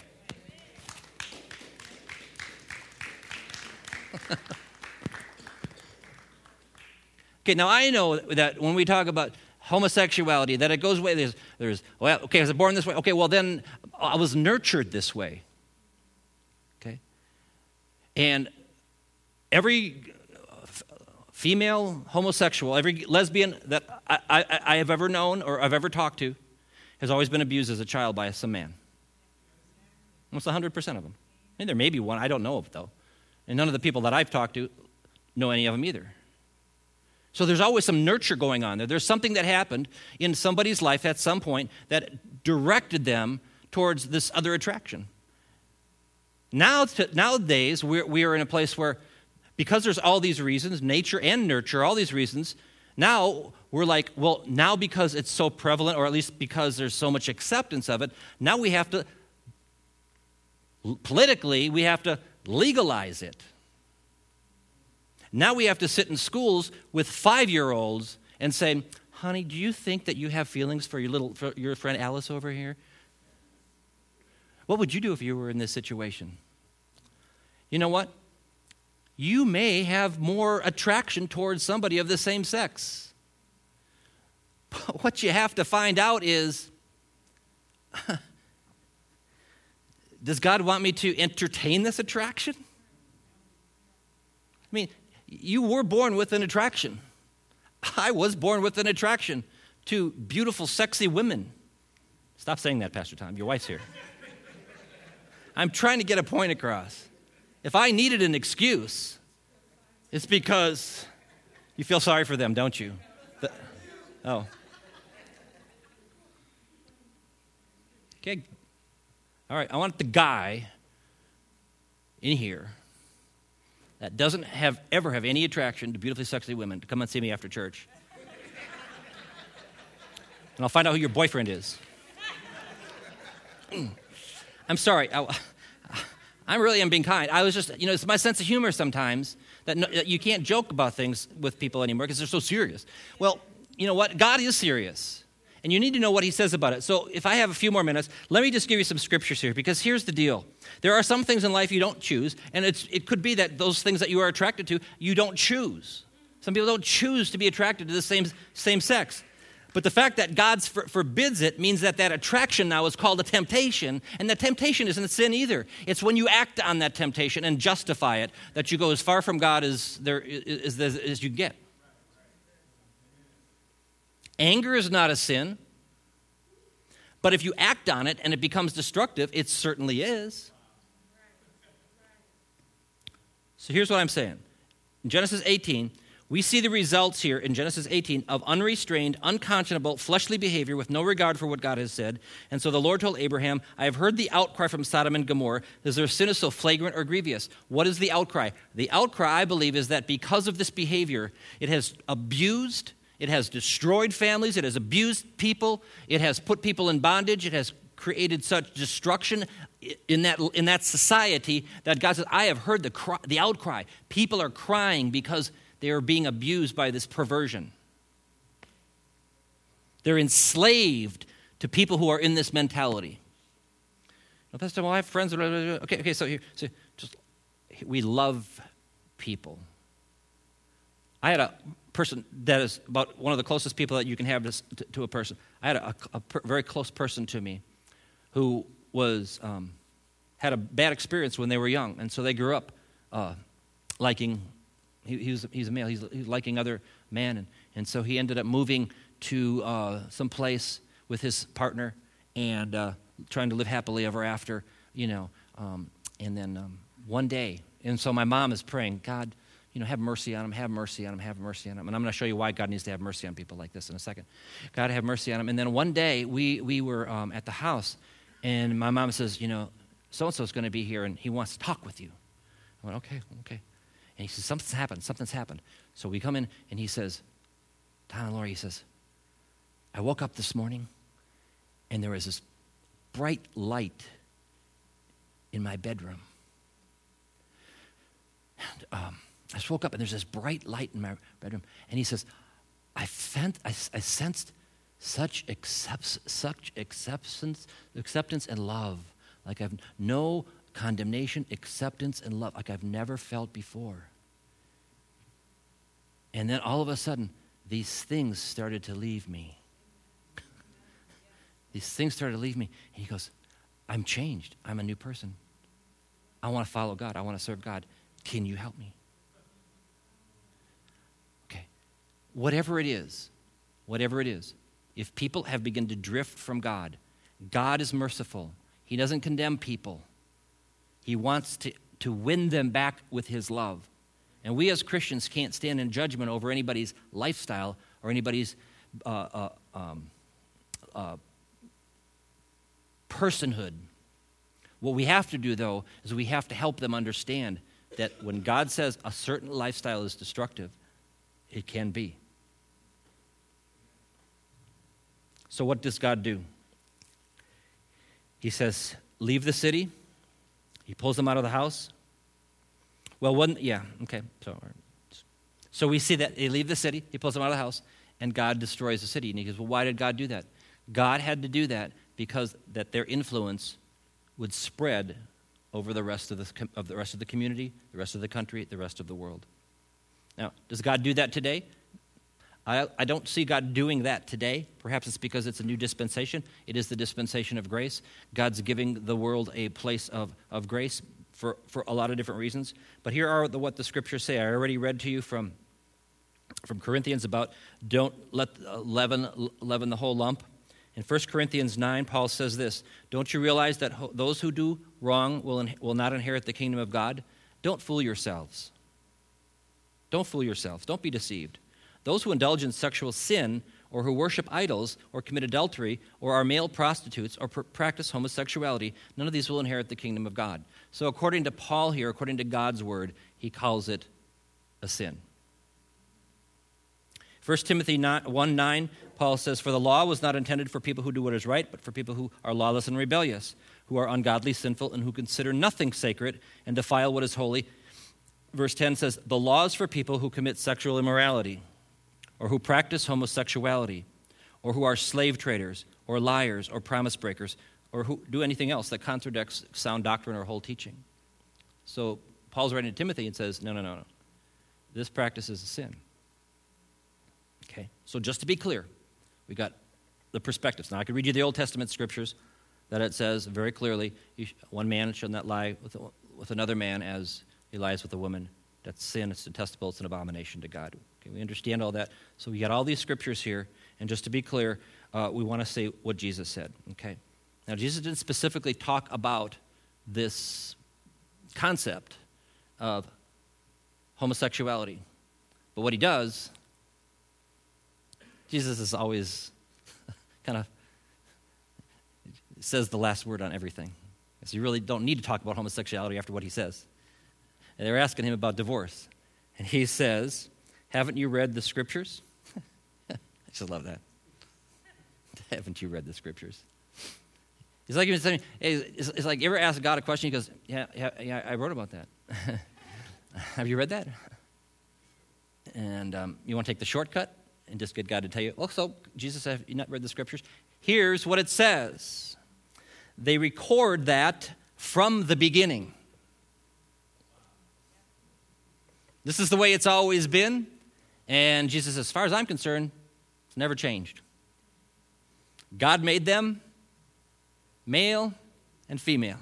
Okay, now I know that when we talk about homosexuality, that it goes away. There's well, okay, I was born this way. Okay, well then I was nurtured this way. Okay, and every female homosexual, every lesbian that I have ever known or I've ever talked to has always been abused as a child by some man. Almost 100% of them. And there may be one I don't know of, though. And none of the people that I've talked to know any of them either. So there's always some nurture going on there. There's something that happened in somebody's life at some point that directed them towards this other attraction. Nowadays, we are in a place where, because there's all these reasons, nature and nurture, all these reasons, now we're like, well, now because it's so prevalent, or at least because there's so much acceptance of it, now we have to, politically, we have to legalize it. Now we have to sit in schools with 5-year-olds and say, "Honey, do you think that you have feelings for your friend Alice over here? What would you do if you were in this situation?" You know what? You may have more attraction towards somebody of the same sex. But what you have to find out is, does God want me to entertain this attraction? I mean, you were born with an attraction. I was born with an attraction to beautiful, sexy women. Stop saying that, Pastor Tom. Your wife's here. I'm trying to get a point across. If I needed an excuse, it's because you feel sorry for them, don't you? Oh. Okay. All right, I want the guy in here that doesn't ever have any attraction to beautifully sexy women to come and see me after church. And I'll find out who your boyfriend is. I'm sorry. I really am being kind. I was just, it's my sense of humor sometimes that you can't joke about things with people anymore because they're so serious. Well, you know what? God is serious. And you need to know what he says about it. So if I have a few more minutes, let me just give you some scriptures here, because here's the deal. There are some things in life you don't choose, and it could be that those things that you are attracted to, you don't choose. Some people don't choose to be attracted to the same sex. But the fact that God forbids it means that attraction now is called a temptation, and that temptation isn't a sin either. It's when you act on that temptation and justify it that you go as far from God as you get. Anger is not a sin, but if you act on it and it becomes destructive, it certainly is. So here's what I'm saying. In Genesis 18, we see the results here in Genesis 18 of unrestrained, unconscionable, fleshly behavior with no regard for what God has said. And so the Lord told Abraham, I have heard the outcry from Sodom and Gomorrah, that their sin is so flagrant or grievous. What is the outcry? The outcry, I believe, is that because of this behavior, it has abused, it has destroyed families, it has abused people, it has put people in bondage, it has created such destruction in that society that God says, I have heard the outcry. People are crying because they are being abused by this perversion. They're enslaved to people who are in this mentality. Now, Pastor, well, I have friends. Okay, so we love people. I had a person that is about one of the closest people that you can have to a person. I had a very close person to me who had a bad experience when they were young, and so they grew up liking. He's a male. He's liking other men, and so he ended up moving to some place with his partner and trying to live happily ever after, and then one day, and so my mom is praying, God, have mercy on him, have mercy on him, have mercy on him. And I'm going to show you why God needs to have mercy on people like this in a second. God, have mercy on him. And then one day, we were at the house, and my mom says, so-and-so is going to be here, and he wants to talk with you. I went, okay. And he says, something's happened. So we come in, and he says, Don and Lori, he says, I woke up this morning, and there was this bright light in my bedroom. And, I just woke up and there's this bright light in my bedroom. And he says, I sensed such acceptance and love, like I've no condemnation, acceptance and love, like I've never felt before. And then all of a sudden, these things started to leave me. These things started to leave me. And he goes, I'm changed. I'm a new person. I want to follow God. I want to serve God. Can you help me? Whatever it is, if people have begun to drift from God, God is merciful. He doesn't condemn people. He wants to win them back with his love. And we as Christians can't stand in judgment over anybody's lifestyle or anybody's personhood. What we have to do, though, is we have to help them understand that when God says a certain lifestyle is destructive, it can be. So what does God do? He says, leave the city. He pulls them out of the house. Well, So we see that they leave the city, he pulls them out of the house, and God destroys the city. And he goes, well, why did God do that? God had to do that because that their influence would spread over the rest of the community, the rest of the country, the rest of the world. Now, does God do that today? I don't see God doing that today. Perhaps it's because it's a new dispensation. It is the dispensation of grace. God's giving the world a place of grace for a lot of different reasons. But here are what the scriptures say. I already read to you from Corinthians about don't let leaven the whole lump. In 1 Corinthians 9, Paul says this, don't you realize that those who do wrong will not inherit the kingdom of God? Don't fool yourselves. Don't fool yourselves. Don't be deceived. Those who indulge in sexual sin or who worship idols, or commit adultery, or are male prostitutes, or practice homosexuality, none of these will inherit the kingdom of God. So according to Paul here, according to God's word, he calls it a sin. 1 Timothy 1:9, Paul says, "For the law was not intended for people who do what is right, but for people who are lawless and rebellious, who are ungodly, sinful, and who consider nothing sacred and defile what is holy." Verse 10 says, "The law is for people who commit sexual immorality, or who practice homosexuality, or who are slave traders, or liars, or promise breakers, or who do anything else that contradicts sound doctrine or whole teaching." So Paul's writing to Timothy and says, no. This practice is a sin. Okay, so just to be clear, we got the perspectives. Now I could read you the Old Testament scriptures that it says very clearly, one man shall not lie with another man as he lies with a woman. That's sin, it's detestable, it's an abomination to God. Okay, we understand all that. So we got all these scriptures here, and just to be clear, we want to say what Jesus said. Okay, now Jesus didn't specifically talk about this concept of homosexuality, but what he does, Jesus is always kind of says the last word on everything. So you really don't need to talk about homosexuality after what he says. And they're asking him about divorce. And he says, "Haven't you read the scriptures?" I just love that. Haven't you read the scriptures? It's like, it's like you ever ask God a question, he goes, yeah, I wrote about that. Have you read that? And you want to take the shortcut and just get God to tell you, "Oh, so Jesus, have you not read the scriptures? Here's what it says." They record that from the beginning. This is the way it's always been. And Jesus, as far as I'm concerned, it's never changed. God made them male and female.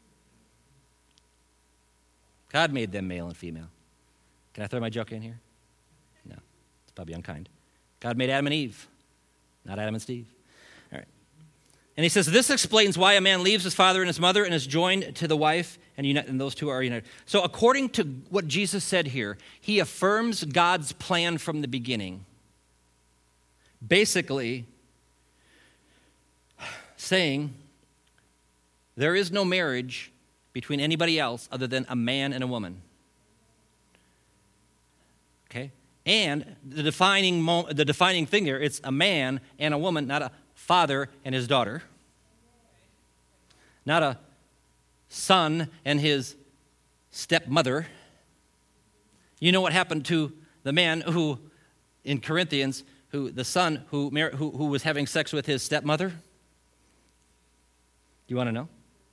God made them male and female. Can I throw my joke in here? No, it's probably unkind. God made Adam and Eve, not Adam and Steve. All right. And he says, "This explains why a man leaves his father and his mother and is joined to the wife, and those two are united." So according to what Jesus said here, he affirms God's plan from the beginning. Basically saying there is no marriage between anybody else other than a man and a woman. Okay? And the defining thing there, it's a man and a woman, not a father and his daughter. Not a son and his stepmother. You know what happened to the man who, in Corinthians, the son who was having sex with his stepmother? You want to know?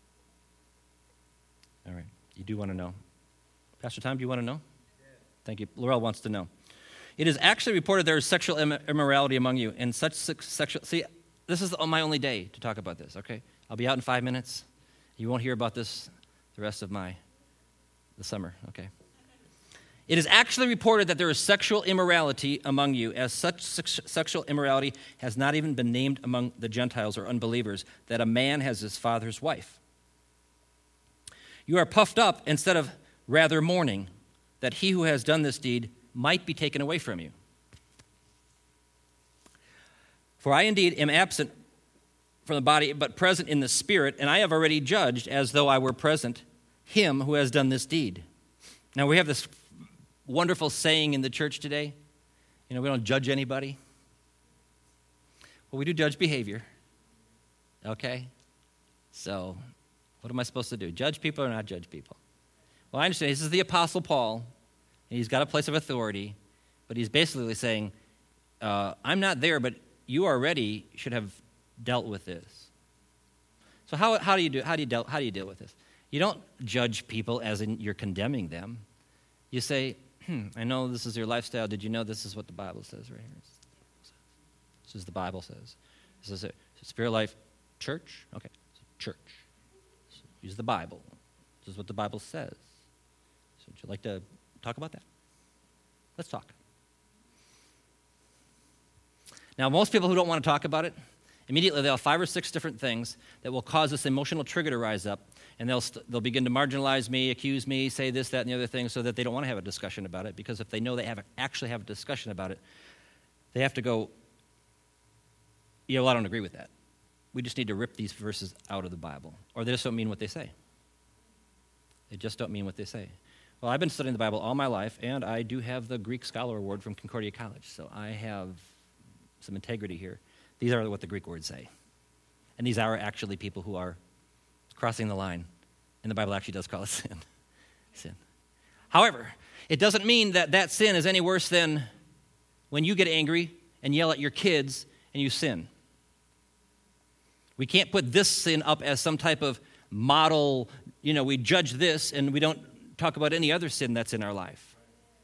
All right, you do want to know. Pastor Tom, do you want to know? Yeah. Thank you. Laurel wants to know. "It is actually reported there is sexual immorality among you, and such sexual..." See, this is my only day to talk about this, okay? I'll be out in 5 minutes. You won't hear about this the rest of the summer, okay? "It is actually reported that there is sexual immorality among you, as such sexual immorality has not even been named among the Gentiles or unbelievers, that a man has his father's wife. You are puffed up instead of rather mourning, that he who has done this deed might be taken away from you. For I indeed am absent from the body, but present in the spirit, and I have already judged, as though I were present, him who has done this deed." Now we have this wonderful saying in the church today. We don't judge anybody. Well, we do judge behavior. Okay? So, what am I supposed to do? Judge people or not judge people? Well, I understand this is the Apostle Paul, and he's got a place of authority, but he's basically saying, I'm not there, but you already should have dealt with this. So how do you deal with this? You don't judge people as in you're condemning them. You say, I know this is your lifestyle. Did you know this is what the Bible says right here? This is the Bible says. This is it. Spirit Life Church? Okay, church. So use the Bible. This is what the Bible says. So would you like to talk about that? Let's talk. Now, most people who don't want to talk about it, immediately they'll have 5 or 6 different things that will cause this emotional trigger to rise up, and they'll begin to marginalize me, accuse me, say this, that, and the other thing, so that they don't want to have a discussion about it, because if they know they actually have a discussion about it, they have to go Yeah, well, I don't agree with that. We just need to rip these verses out of the Bible, or they just don't mean what they say. They just don't mean what they say. Well, I've been studying the Bible all my life, and I do have the Greek Scholar Award from Concordia College, so I have some integrity here. These are what the Greek words say. And these are actually people who are crossing the line, and the Bible actually does call it sin. Sin. However, it doesn't mean that that sin is any worse than when you get angry and yell at your kids and you sin. We can't put this sin up as some type of model, we judge this and we don't talk about any other sin that's in our life.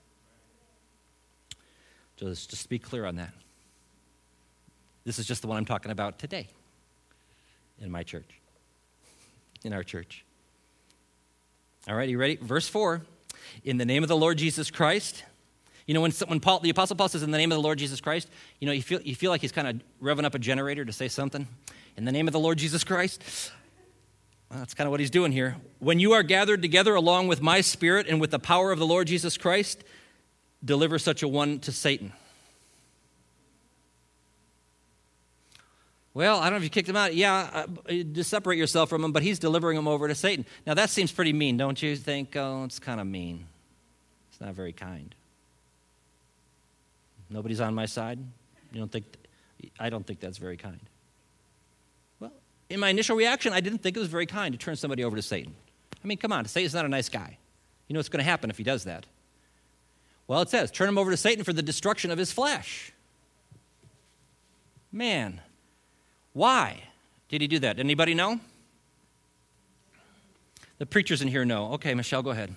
Just be clear on that. This is just the one I'm talking about today in my church, in our church. All right, you ready? Verse 4, in the name of the Lord Jesus Christ. When the Apostle Paul says in the name of the Lord Jesus Christ, you feel like he's kind of revving up a generator to say something. In the name of the Lord Jesus Christ. Well, that's kind of what he's doing here. When you are gathered together along with my spirit and with the power of the Lord Jesus Christ, deliver such a one to Satan. Well, I don't know if you kicked him out. Yeah, just separate yourself from him, but he's delivering him over to Satan. Now, that seems pretty mean, don't you think? Oh, it's kind of mean. It's not very kind. Nobody's on my side? I don't think that's very kind. Well, in my initial reaction, I didn't think it was very kind to turn somebody over to Satan. I mean, come on, Satan's not a nice guy. You know what's going to happen if he does that? Well, it says, turn him over to Satan for the destruction of his flesh. Man, why did he do that? Anybody know? The preachers in here know. Okay, Michelle, go ahead.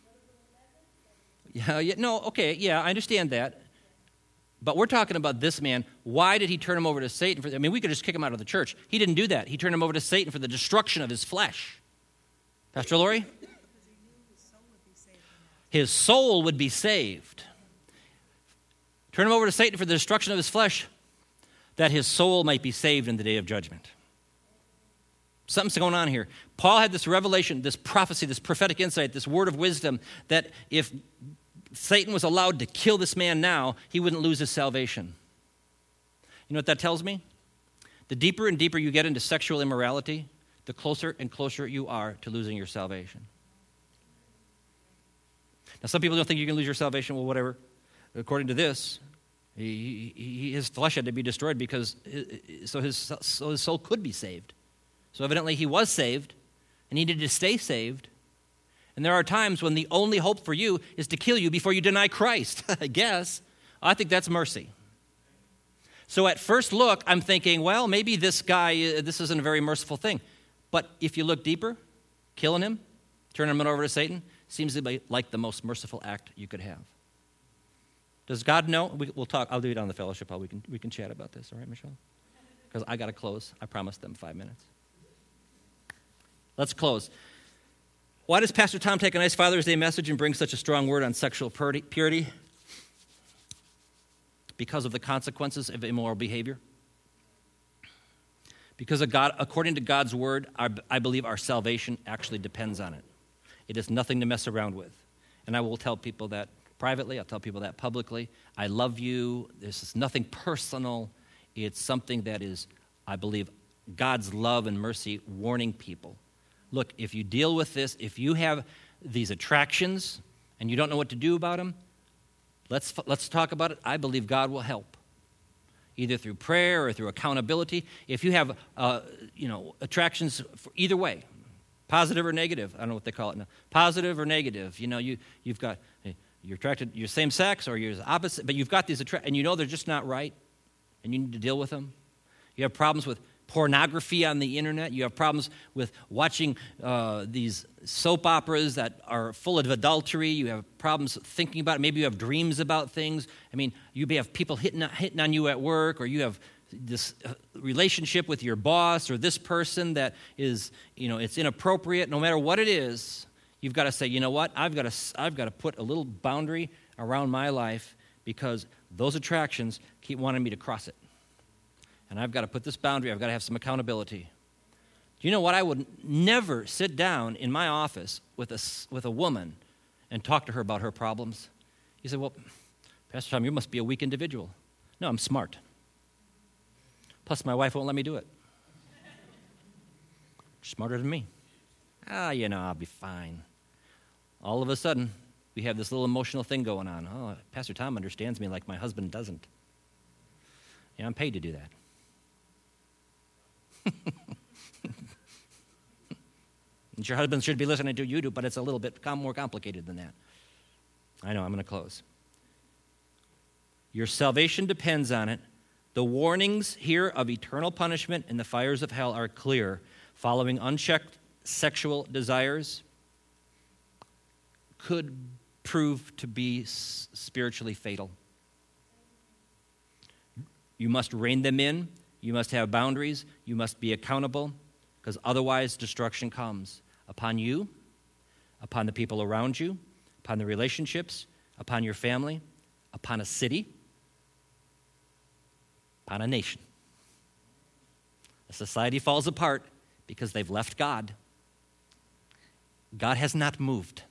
Yeah, no, okay, yeah, I understand that. But we're talking about this man. Why did he turn him over to Satan? We could just kick him out of the church. He didn't do that. He turned him over to Satan for the destruction of his flesh. Pastor Lori? His soul would be saved. Turn him over to Satan for the destruction of his flesh, that his soul might be saved in the day of judgment. Something's going on here. Paul had this revelation, this prophecy, this prophetic insight, this word of wisdom, that if Satan was allowed to kill this man now, he wouldn't lose his salvation. You know what that tells me? The deeper and deeper you get into sexual immorality, the closer and closer you are to losing your salvation. Now, some people don't think you can lose your salvation. Well, whatever. According to this, his flesh had to be destroyed because his soul could be saved. So evidently he was saved and he needed to stay saved. And there are times when the only hope for you is to kill you before you deny Christ, I guess. I think that's mercy. So at first look, I'm thinking, well, maybe this guy, this isn't a very merciful thing. But if you look deeper, killing him, turning him over to Satan, seems to be like the most merciful act you could have. Does God know? We'll talk. I'll do it on the fellowship hall. We can chat about this, all right, Michelle? Because I got to close. I promised them 5 minutes. Let's close. Why does Pastor Tom take a nice Father's Day message and bring such a strong word on sexual purity? Because of the consequences of immoral behavior. Because of God, according to God's word, I believe our salvation actually depends on it. It is nothing to mess around with. And I will tell people that privately. I'll tell people that publicly. I love you. This is nothing personal. It's something that is, I believe, God's love and mercy warning people. Look, if you deal with this, if you have these attractions and you don't know what to do about them, let's talk about it. I believe God will help, either through prayer or through accountability. If you have, attractions for either way, positive or negative, I don't know what they call it now, positive or negative. You've got you're attracted, you're same sex or you're opposite, but you've got these and they're just not right, and you need to deal with them. You have problems with pornography on the internet. You have problems with watching these soap operas that are full of adultery. You have problems thinking about it. Maybe you have dreams about things. You may have people hitting on you at work, or you have this relationship with your boss or this person that is, it's inappropriate. No matter what it is, you've got to say, you know what? I've got to put a little boundary around my life because those attractions keep wanting me to cross it. And I've got to put this boundary. I've got to have some accountability. Do you know what? I would never sit down in my office with a woman and talk to her about her problems. You say, well, Pastor Tom, you must be a weak individual. No, I'm smart. Plus, my wife won't let me do it. Smarter than me. I'll be fine. All of a sudden, we have this little emotional thing going on. Oh, Pastor Tom understands me like my husband doesn't. Yeah, I'm paid to do that. And your husband should be listening to you, but it's a little bit more complicated than that. I know, I'm going to close. Your salvation depends on it. The warnings here of eternal punishment and the fires of hell are clear. Following unchecked sexual desires could prove to be spiritually fatal. You must rein them in. You must have boundaries. You must be accountable, because otherwise destruction comes upon you, upon the people around you, upon the relationships, upon your family, upon a city, upon a nation. A society falls apart because they've left God. God has not moved.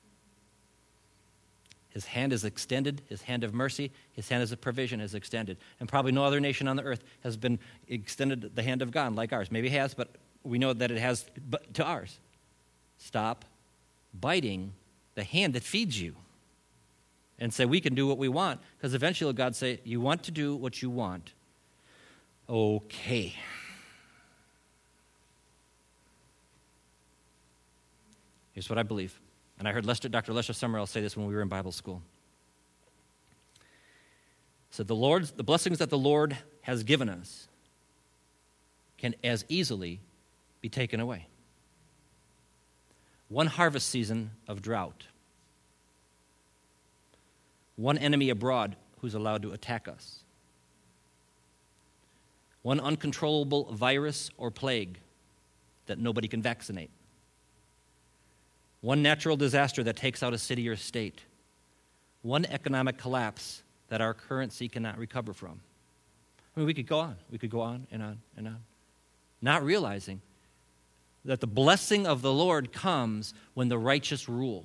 His hand is extended, his hand of mercy, his hand of provision is extended. And probably no other nation on the earth has been extended the hand of God like ours. Maybe it has, but we know that it has to ours. Stop biting the hand that feeds you and say we can do what we want, because eventually God say, you want to do what you want. Okay. Here's what I believe. And I heard Dr. Lester Summerall say this when we were in Bible school. So the blessings that the Lord has given us can as easily be taken away. One harvest season of drought. One enemy abroad who's allowed to attack us. One uncontrollable virus or plague that nobody can vaccinate. One natural disaster that takes out a city or state. One economic collapse that our currency cannot recover from. I mean, we could go on. We could go on and on and on. Not realizing that the blessing of the Lord comes when the righteous rule.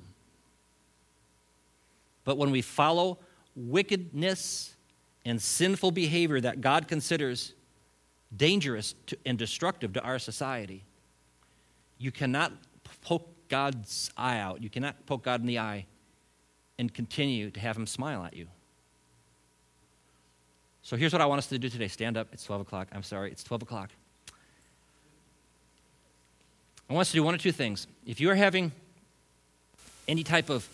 But when we follow wickedness and sinful behavior that God considers dangerous and destructive to our society, you cannot poke God's eye out. You cannot poke God in the eye and continue to have him smile at you. So here's what I want us to do today. Stand up. It's 12 o'clock. I'm sorry. It's 12 o'clock. I want us to do one or two things. If you're having any type of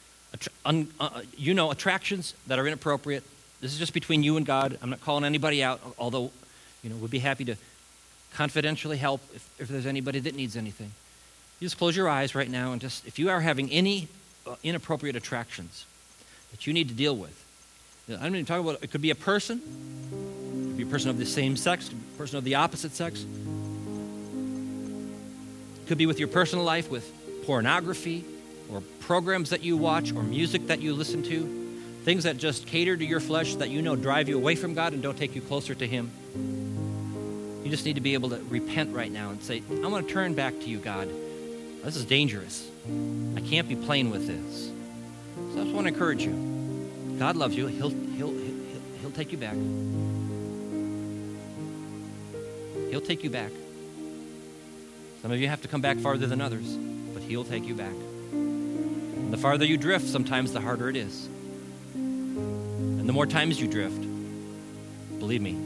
attractions that are inappropriate, this is just between you and God. I'm not calling anybody out, although we'd be happy to confidentially help if there's anybody that needs anything. You just close your eyes right now and just, if you are having any inappropriate attractions that you need to deal with, I'm even talking about, it could be a person, it could be a person of the same sex, a person of the opposite sex. It could be with your personal life, with pornography, or programs that you watch, or music that you listen to, things that just cater to your flesh that drive you away from God and don't take you closer to him. You just need to be able to repent right now and say, I want to turn back to you, God. This is dangerous. I can't be playing with this. So I just want to encourage you. God loves you. He'll take you back. He'll take you back. Some of you have to come back farther than others, but he'll take you back. And the farther you drift, sometimes the harder it is. And the more times you drift, believe me,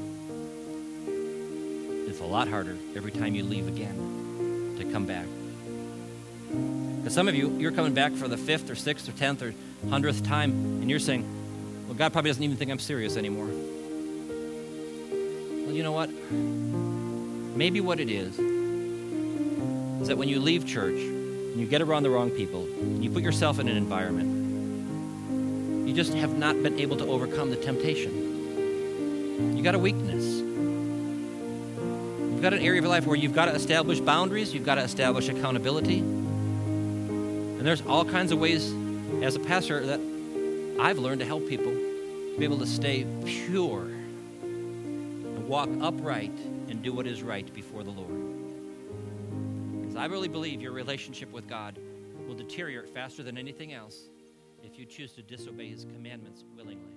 it's a lot harder every time you leave again to come back. Because some of you, you're coming back for the 5th or 6th or 10th or 100th time, and you're saying, well, God probably doesn't even think I'm serious anymore. Well, you know what? Maybe what it is that when you leave church, and you get around the wrong people, and you put yourself in an environment, you just have not been able to overcome the temptation. You got a weakness. You've got an area of your life where you've got to establish boundaries, you've got to establish accountability. And there's all kinds of ways as a pastor that I've learned to help people be able to stay pure and walk upright and do what is right before the Lord. Because I really believe your relationship with God will deteriorate faster than anything else if you choose to disobey his commandments willingly.